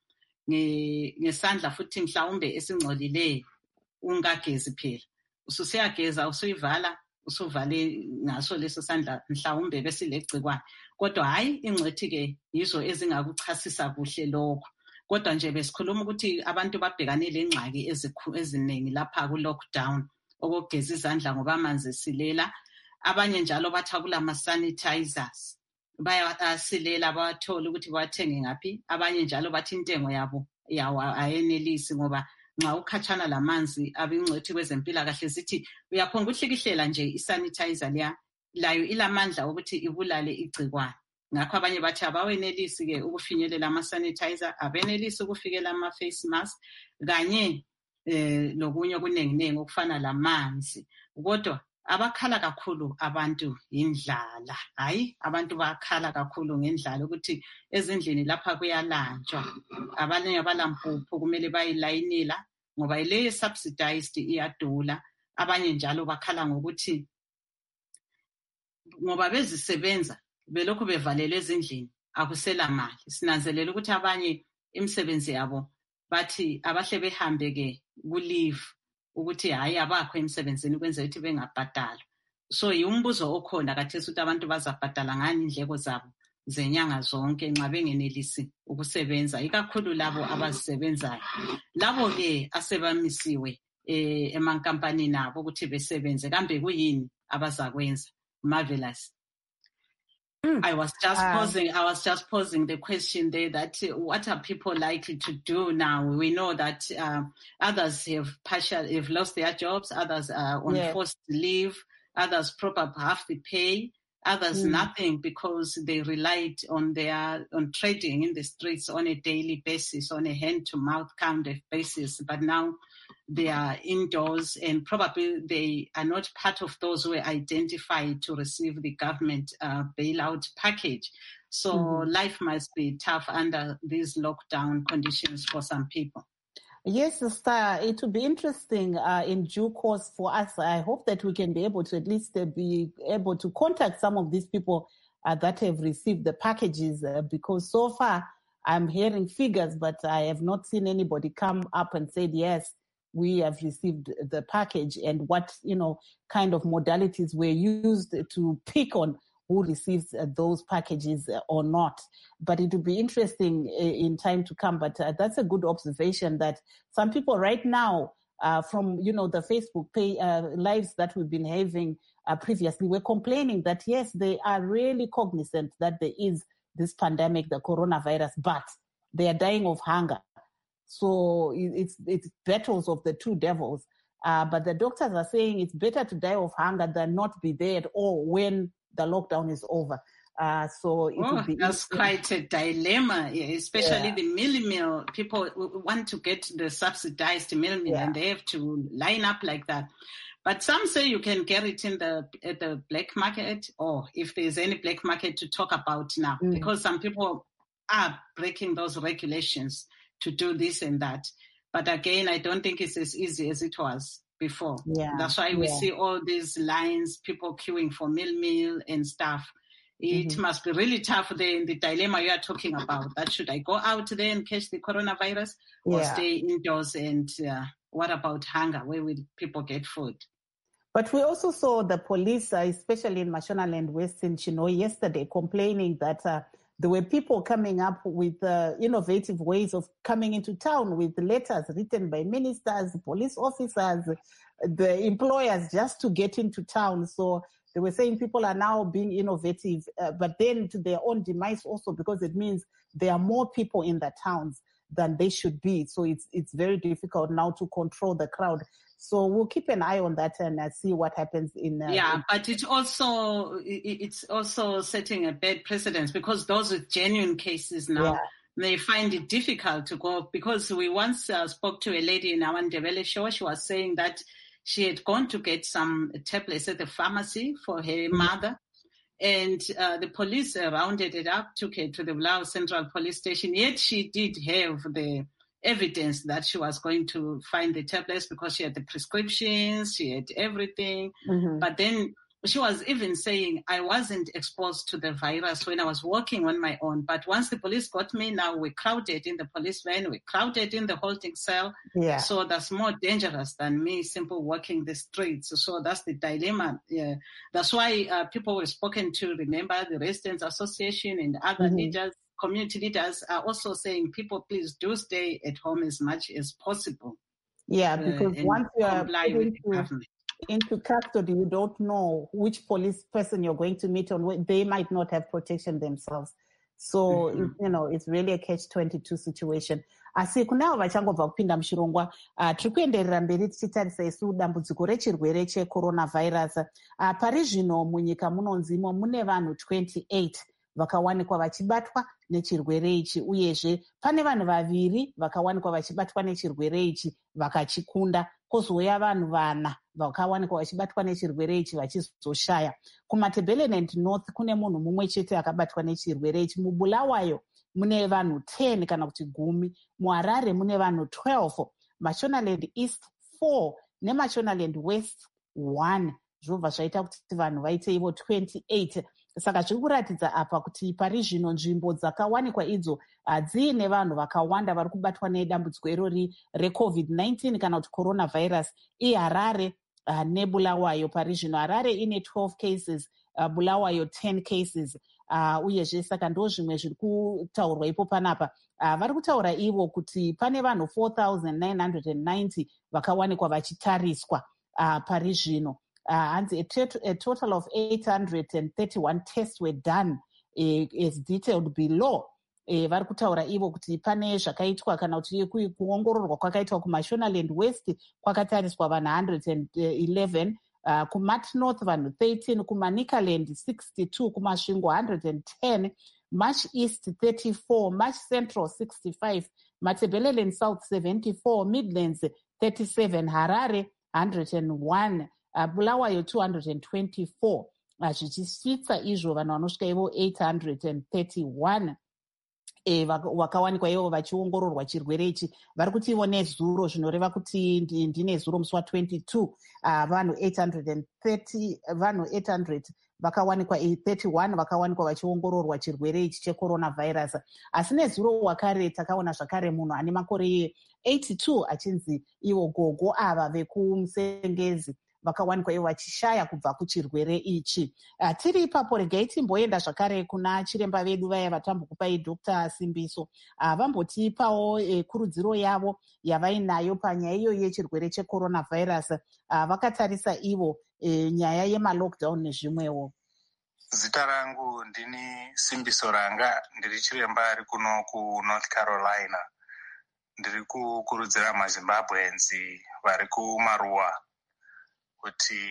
ngesandla futhi mhlawumbe esingcolileyo ungagezi phela. Ususiyageza usuyivala usuvale ngaso leso sandla mhlawumbe besilegcikwane. Kodwa hayi ingcwethi-ke yizo ezingakuchasisa kuhle lokho. Kodwa nje besikhuluma ukuthi abantu babhekane lengxaki eziningi lapha ku-lockdown okugeza izandla ngoba amanzi esilela. Abanye njalo bathi kulama-sanitizers bayasilela bawathole ukuthi bawathenge ngaphi. Abanye njalo bathi intengo yabo yawo ayenelisi ngoba nxa ukhatshana lamanzi abingcwethi kwezempilakahle zithi uyaphonga uhlikihlela nje isanitizer leya layo ilamandla ukuthi ibulale igcikwane. Ngakho abanye bathi abawenelisi-ke ukufinyelela ama-sanitizer, abenelisi ukufikela ama-face mask kanye eh, lokunye okunenginengi okufana lamanzi. Kodwa abakhala kakhulu abantu indlala. Hayi abantu bakhala kakhulu ngendlala ukuthi ezindlini lapha kuyalanjwa. Abanye abalampuphu kumele bayilayinela ngoba ile subsidized iyadula. Abanye njalo bakhala ngokuthi ngoba bezisebenza belokhu bevalele ezindlini akusela mali. Sinanzelela ukuthi abanye imisebenzi yabo bathi abahle behambe ke ku leave ukuthi hayi abakho emsebenzini kwenza ukuthi bengabhadala. So yumbuzo okhona kathesi ukuthi abantu bazabhadala ngani indleko zabo zenyanga zonke nxa bengenelisi ukusebenza, ikakhulu labo abazisebenzayo. Labo-ke asebamisiwe eh, emankampanini abo ukuthi besebenze kambe kuyini abazakwenza. Marvelous. Mm. I was just uh, posing. I was just posing the question there that uh, what are people likely to do now? We know that uh, others have partial, have lost their jobs. Others are on yeah. forced leave. Others probably have to pay. Others mm. nothing because they relied on their on trading in the streets on a daily basis, on a hand-to-mouth kind of basis. But now they are indoors and probably they are not part of those who were identified to receive the government uh, bailout package. So mm-hmm. life must be tough under these lockdown conditions for some people. Yes, sister, it will be interesting uh, in due course for us. I hope that we can be able to at least uh, be able to contact some of these people uh, that have received the packages uh, because so far I'm hearing figures, but I have not seen anybody come up and said, yes, we have received the package and what, you know, kind of modalities were used to pick on who receives uh, those packages uh, or not. But it will be interesting uh, in time to come. But uh, that's a good observation that some people right now uh, from, you know, the Facebook pay, uh, lives that we've been having uh, previously were complaining that, yes, they are really cognizant that there is this pandemic, the coronavirus, but they are dying of hunger. So it's it's battles of the two devils. Uh, but the doctors are saying it's better to die of hunger than not be there at all when the lockdown is over. Uh, so it oh, would be that's quite a dilemma, especially yeah. the meal meal. People want to get the subsidized meal meal yeah. and they have to line up like that. But some say you can get it in the at the black market, or if there's any black market to talk about now, mm. because some people are breaking those regulations to do this and that. But again, I don't think it's as easy as it was before. Yeah. That's why we yeah. see all these lines, people queuing for meal meal and stuff. It Mm-hmm. must be really tough, the, the dilemma you are talking about. That should I go out there and catch the coronavirus or Yeah. stay indoors? And uh, what about hunger? Where will people get food? But we also saw the police, uh, especially in Mashonaland West in Chino yesterday, complaining that uh, there were people coming up with uh, innovative ways of coming into town with letters written by ministers, police officers, the employers, just to get into town. So they were saying people are now being innovative, uh, but then to their own demise also, because it means there are more people in the towns than they should be. So it's it's very difficult now to control the crowd. So we'll keep an eye on that and uh, see what happens in. Uh, yeah, in- but it's also it's also setting a bad precedent, because those with genuine cases now, yeah. they find it difficult to go, because we once uh, spoke to a lady in our Ndebele show. She was saying that she had gone to get some tablets at the pharmacy for her mm-hmm. mother, and uh, the police uh, rounded it up, took her to the Bulawayo Central Police Station. Yet she did have the evidence that she was going to find the tablets, because she had the prescriptions, she had everything. Mm-hmm. But then she was even saying, I wasn't exposed to the virus when I was walking on my own. But once the police got me, now we're crowded in the police van, we're crowded in the holding cell. Yeah. So that's more dangerous than me simple walking the streets. So that's the dilemma. Yeah. That's why uh, people were spoken to, remember, the Residents Association and other mm-hmm. leaders, community leaders are also saying, people, please do stay at home as much as possible. Yeah, because uh, once you are put into, into custody, you don't know which police person you're going to meet on. They might not have protection themselves. So, mm-hmm. it, you know, it's really a catch twenty-two situation. Asi kunavo vachangobva kupinda muchirongwa uh, tiri kuenderera mberi tichitarisa isu dambudziko rechirwere checoronavirus. Uh, pari zvino munyika munonzimo mune vanhu twenty-eight vakawanikwa vachibatwa nechirwere ichi, uyezve pane vanhu vaviri vakawanikwa vachibatwa nechirwere ichi vakachikunda, kwozouya vanhu vana vakawanikwa vachibatwa nechirwere ichi vachizoshaya. kumatabeleland north kune munhu mumwe chete akabatwa nechirwere ichi. mubulawayo mune vanhu ten kana kuti gumi, muharare mune vanhu twelve, mashonaland east four nemashonaland west one. zvobva zvaita kuti vanhu vaite ivo twenty-eight. Saka zviri kuratidza apa kuti pari zvino nzvimbo dzakawanikwa idzo dziine vanhu vakawanda vari kubatwa nedambudziko irori recovid nineteen kana kuti coronavirus iharare uh, nebulawayo. Pari zvino harare ine twelve cases, uh, bulawayo ten cases. Uh, uyezve saka ndo zvimwe zviri kutaurwa ipo panapa. Uh, vari kutaura ivo kuti pane vanhu four thousand nine hundred ninety vakawanikwa vachitariswa uh, pari zvino. Uh, and a, t- a total of eight hundred thirty-one tests were done uh, as detailed below. Uh, vari kutaura ivo kuti pane zvakaitwa kana kuti kuongororwa kwakaitwa kumashonaland west kwakatariswa vanhu one hundred eleven, uh, kumat north vanhu thirteen, kumanikaland sixty-two, kumasvingo one hundred ten, march east thirty-four, march central sixty-five, matabeleland south seventy-four, midlands thirty-seven, harare one hundred one, Uh, bulawayo two hundred twenty-four, zvichisvitsa uh, izvo vanhu vanosvika ivo eight hundred thirty-one e, vakawanikwa ivo vachiongororwa chirwere ichi. Vari kuti ivo nezuro, zvinoreva kuti ndine zuro musi wa twenty-two, uh, vanhu eight hundred thirty, vanhu eight hundred vakawanikwa thirty-one vakawanikwa vachiongororwa chirwere ichi checoronavirus. Asi nezuro wakare takaona zvakare munhu ane makore eighty-two achinzi ivo gogo ava vekumusengezi vakawanikwa ivo vachishaya kubva kuchirwere ichi. Uh, tiri ipapo regai timboenda zvakare kuna chiremba vedu vaya vatambokupai Doctor Simbiso. Uh, vambotipawo eh, kurudziro yavo yavainayo panyaya iyo yechirwere checoronavirus. Uh, vakatarisa ivo eh, nyaya yemalockdown nezvimwewo. Zita rangu ndini Simbiso Ranga, ndiri chiremba ari kuno kuNorth Carolina. Ndiri kukurudzira maZimbabweans vari kumaruwa kuti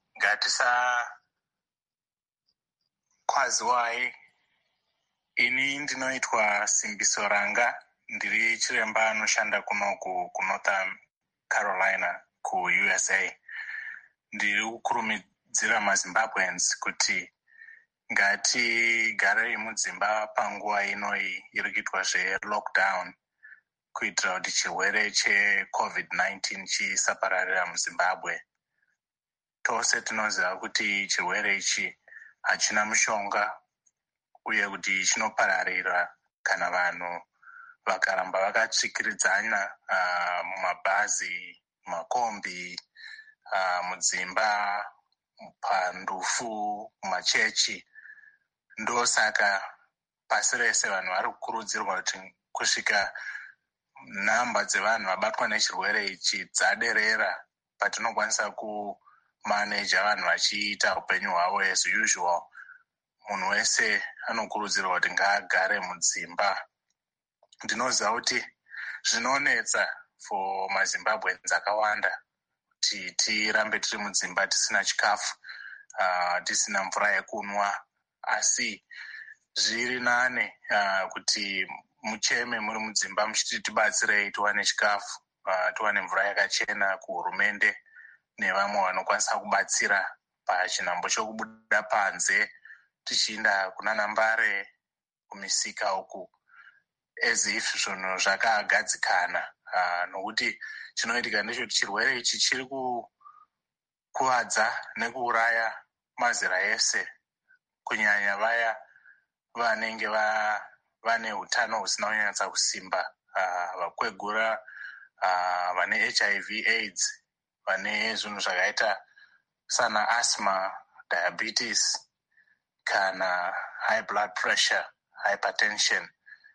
ngatisakwaziwai. Ini ndinoitwa Simbiso Ranga, ndiri chiremba anoshanda kuno kuNorth Carolina kuU S A. Ndiri kukurumidzira maZimbabweans kuti ngatigarei mudzimba panguva inoi iri kuitwa zvelockdown, kuitira kuti chirwere checovid nineteen chisapararira muZimbabwe. Tose tinoziva kuti chirwere ichi hachina mushonga uye kuti chinopararira kana vanhu vakaramba vakatsvikiridzana uh, mumabhazi, mumakombi, uh, mudzimba, pandufu, mumachechi. Ndosaka pasi rese vanhu vari kukurudzirwa kuti kusvika nhamba dzevanhu vabatwa nechirwere ichi dzaderera, patinokwanisa kumaneja vanhu vachiita upenyu hwavo as usual, munhu wese anokurudzirwa kuti ngaagare mudzimba. Ndinoziva kuti zvinonetsa for maZimbabweans akawanda kuti tirambe tiri mudzimba tisina chikafu, uh, tisina mvura yekunwa, asi zviri nane uh, kuti mucheme muri mudzimba muchiti tibatsirei tiwane chikafu, uh, tiwane mvura yakachena kuhurumende nevamwe vanokwanisa kubatsira pachinhambo chokubuda panze tichiinda kunana Mbare kumisika uku as if zvinhu zvakagadzikana, uh, nokuti chinoitika ndechoti chirwere ichi chiri kukuvadza nekuuraya mazera ese, kunyanya vaya vanenge va, vane utano husina kunyatsa kusimba, uh, vakwegura, uh, vane H I V AIDS, vane zvinhu zvakaita sana asthma, diabetes, kana high blood pressure, hypertension.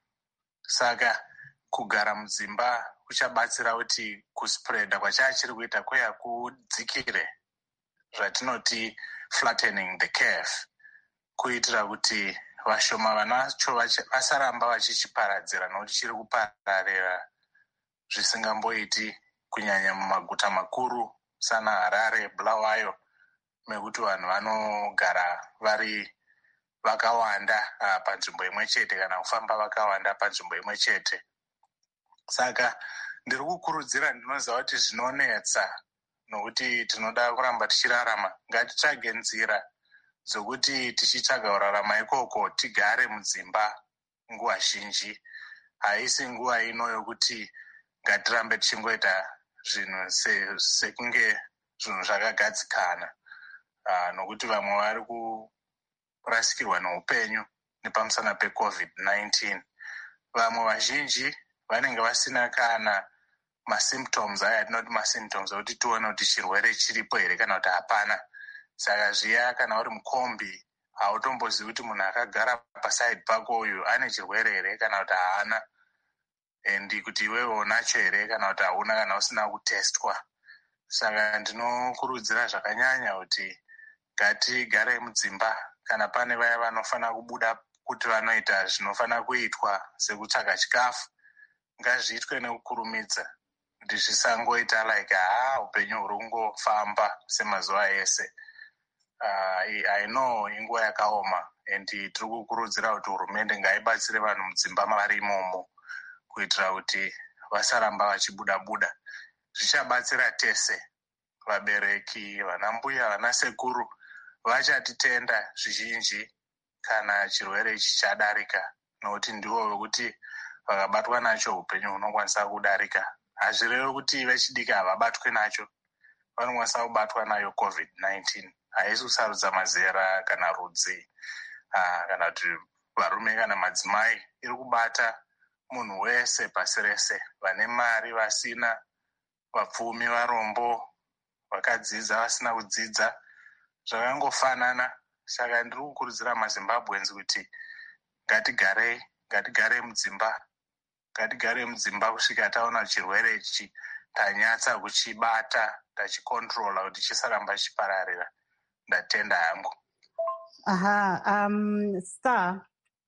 Saka kugara mudzimba kuchabatsira kuti kuspreada kwachachiri kuita kuya kudzikire, zvatinoti flattening the curve, kuitira kuti vashoma vanacho vasaramba vachichiparadzira, nokuti chiri kupararira zvisingamboiti, kunyanya mumaguta makuru sana Harare, Bulawayo, mekuti vanhu vanogara vari vakawanda uh, panzvimbo imwe chete kana kufamba vakawanda panzvimbo imwe chete. Saka ndiri kukurudzira, ndinoziva kuti zvinonetsa nokuti tinoda kuramba tichirarama, ngatitsvage nzira dzokuti tichitsvaga kurarama ikoko tigare mudzimba nguva zhinji. Haisi nguva ino yokuti ngatirambe tichingoita zvinhu sekunge zvinhu zvakagadzikana, uh, nokuti vamwe vari kurasikirwa neupenyu nepamusana pecovid nineteen. Vamwe vazhinji vanenge vasina kana masymptoms aya atinoti masymptoms okuti tione kuti chirwere chiripo here kana kuti hapana. Saka zviya kana uri mukombi hautombozivi kuti munhu akagara pasaidi pako uyu ane chirwere here kana kuti haana, endi kuti iwewe unacho here kana kuti hauna kana usina kutestwa. Saka ndinokurudzira zvakanyanya kuti ngatigare mudzimba. Kana pane vaya vanofanira kubuda kuti vanoita zvinofanira kuitwa sekutsvaga chikafu, ngazviitwe nekukurumidza, kuti zvisangoita like haa upenyu huri kungofamba semazuva ese. Uh, I know inguva yakaoma, and tiri kukurudzira kuti hurumende ngaibatsire vanhu mudzimba mavari imomo, kuitira kuti vasaramba vachibuda-buda. Zvichabatsira tese, vabereki, vanambuya, vanasekuru, vachatitenda zvizhinji kana chirwere ichi chadarika, nokuti ndivo vekuti vakabatwa nacho upenyu hunokwanisa kudarika. Hazvirevi kuti vechidiki havabatwe nacho, vanokwanisa kubatwa nayo covid nineteen. Haisi kusarudza mazera kana rudzi, uh, kana kuti varume kana madzimai. Iri kubata munhu wese pasi rese, vane mari, vasina, vapfumi, varombo, vakadzidza, vasina kudzidza, zvakangofanana. Saka ndiri kukurudzira maZimbabweans kuti ngatigarei, ngatigarei mudzimba, ngatigarei mudzimba kusvika taona chirwere ichi tanyatsa kuchibata, tachikontrola kuti chisaramba chipararira. Ndatenda yangu. Aha, um, Star,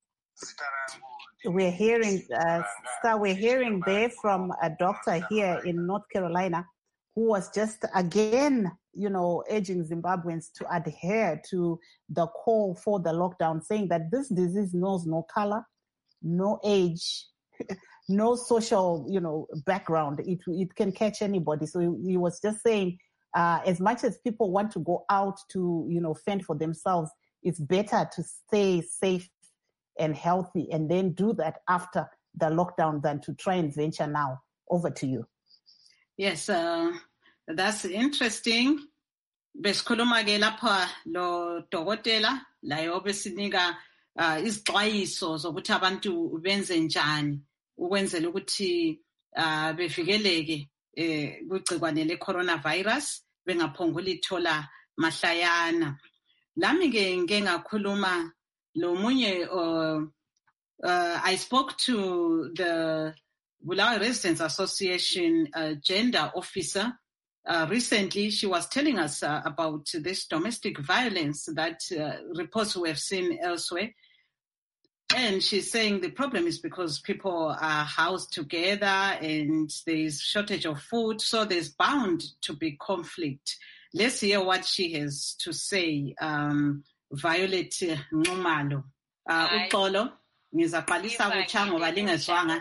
we're hearing, uh, Star, we're hearing there from a doctor here in North Carolina who was just again, you know, urging Zimbabweans to adhere to the call for the lockdown, saying that this disease knows no color, no age, no social, you know, background. It it can catch anybody. So he, he was just saying, uh, as much as people want to go out to, you know, fend for themselves, it's better to stay safe and healthy and then do that after the lockdown than to try and venture now. Over to you. Yes, uh, that's interesting. Besikhuluma ke lapha lo dokotela la yobe sinika uh, izixwayiso zokuthi abantu benze njani ukwenzela ukuthi uh, bevikeleke eh, kugcikwane le-coronavirus bengaphongula ithola mahlayana. Lami ke ngike ngakhuluma lo munye uh, uh, I spoke to the Bulawayo Residents Association uh, gender officer uh, recently. She was telling us uh, about this domestic violence that uh, reports we have seen elsewhere. And she's saying the problem is because people are housed together and there's shortage of food, so there's bound to be conflict. Let's hear what she has to say. Um, Violet Nxumalo. Uh, Uxolo, ngizaqalisa kutsha ngoba lingezwanga.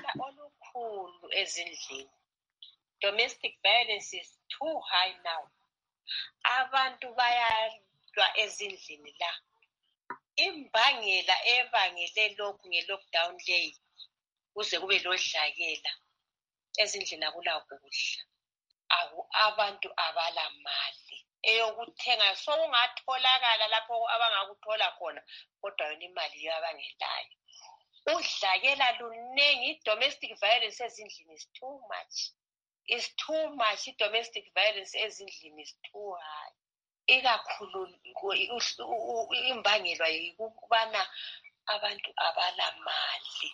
Domestic violence is too high now. Abantu bayalwa ezindlini la. Imbangela ebangele lokhu nge-lockdown day kuze kube lodlakela ezindlini akulakudla. Abantu abala mali eyokuthenga sokungatholakala lapho abangakuthola khona kodwa yona imali yabangelayo. Udlakela lunengi. Domestic violence ezindlini is too much. It's too much. Domestic violence ezindlini is too high. Ikakhulu imbangelwa yikubana abantu abala mali.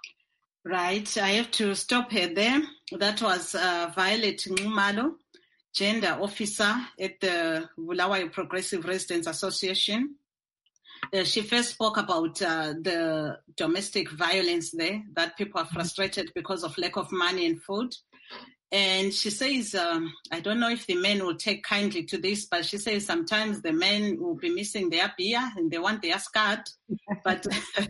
Right, I have to stop her there. That was uh, Violet Nxumalo, gender officer at the Bulawayo Progressive Residents Association. Uh, she first spoke about uh, the domestic violence there, that people are frustrated because of lack of money and food. And she says, um, I don't know if the men will take kindly to this, but she says sometimes the men will be missing their beer and they want their skirt, but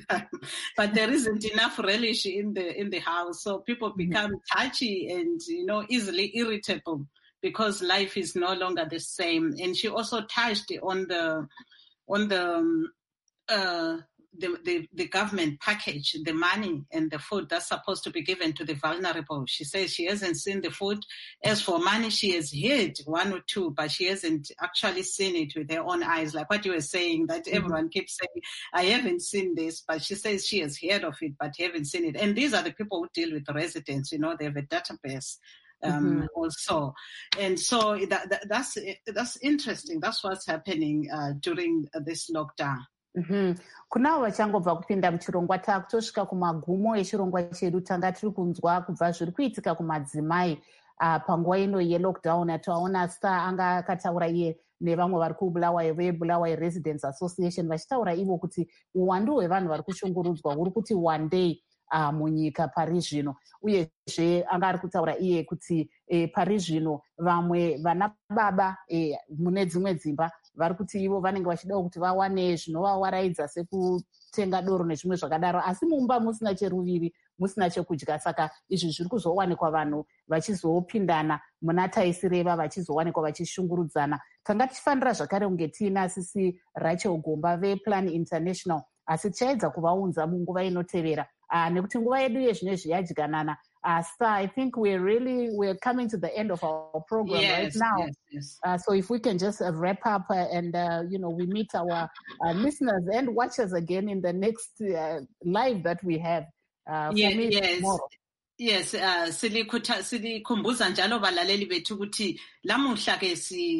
but there isn't enough relish in the in the house, so people become touchy and you know easily irritable because life is no longer the same. And she also touched on the on the um, uh, The, the, the government package, the money and the food that's supposed to be given to the vulnerable. She says she hasn't seen the food. As for money, she has heard one or two, but she hasn't actually seen it with her own eyes. Like what you were saying, that mm-hmm. everyone keeps saying, I haven't seen this, but she says she has heard of it, but haven't seen it. And these are the people who deal with the residents, you know, they have a database. Um, mm-hmm. also. And so that, that, that's, that's interesting. That's what's happening uh, during uh, this lockdown. Mm-hmm. Kunavo vachangobva kupinda muchirongwa takutosvika kumagumo echirongwa chedu tanga tiri kunzwa kubva zviri kuitika kumadzimai uh, panguva ino yelockdown. Taona star anga akataura iye nevamwe vari kubulawayo vebulawayo Residents Association vachitaura ivo kuti uwandu hwevanhu vari kushungurudzwa huri kuti one day uh, munyika pari zvino. Uyezve anga ari kutaura iye kuti eh, pari zvino vamwe vana baba eh, mune dzimwe dzimba vari kuti ivo vanenge vachidawo kuti vawane zvinovawaraidza sekutenga doro nezvimwe zvakadaro, asi mumba musina cheruviri, musina chekudya. Saka izvi zviri kuzowanikwa vanhu vachizopindana muna taisireva, vachizowanikwa vachishungurudzana. Tanga tichifanira zvakare kunge tiina sisi Rachel Gomba vePlan International, asi tichaedza kuvaunza munguva inotevera uh, nekuti nguva yedu yezvinezvi yadyanana. Uh, Star, I think we're really, we're coming to the end of our program yes, right now. Yes, yes. Uh, so if we can just uh, wrap up uh, and, uh, you know, we meet our uh, listeners and watchers again in the next uh, live that we have. Uh, for yeah, me yes. tomorrow. Yes, uh, silikhumbuza njalo balaleli bethu ukuthi lamuhla ke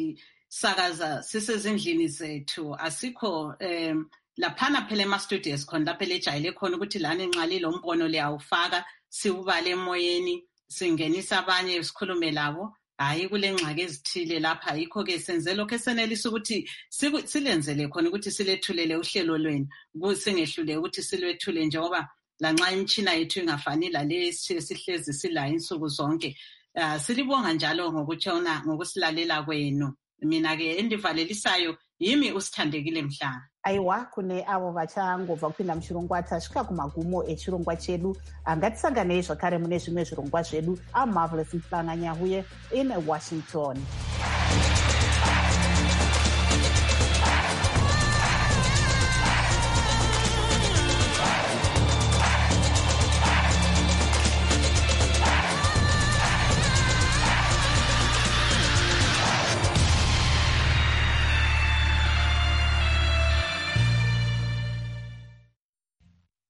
sisakaza sisezindlini zethu asikho um laphana phela ema-studios khona lapha elejayele khona ukuthi lana enxali lo mbono liyawufaka siwubale emoyeni singenisa abanye sikhulume labo, hayi kule ngxaki ezithile lapha. Yikho-ke senze lokho esenelisa ukuthi silenzele khona ukuthi silethulele uhlelo lwenu, singehlule ukuthi silwethule njengoba lanxa imitshina yethu ingafani lale sihlezi silayo insuku zonke. Uh, silibonga njalo ngokutshona ngokusilalela kwenu. Mina-ke endivalelisayo yimi uSithandekile Mhlanga. Aiwa, kune avo vachangobva kupinda muchirongwa tasvika kumagumo echirongwa chedu. Ngatisanganei zvakare mune zvimwe zvirongwa zvedu. I'm Marvelous Mhlanga Nyahuye in Washington.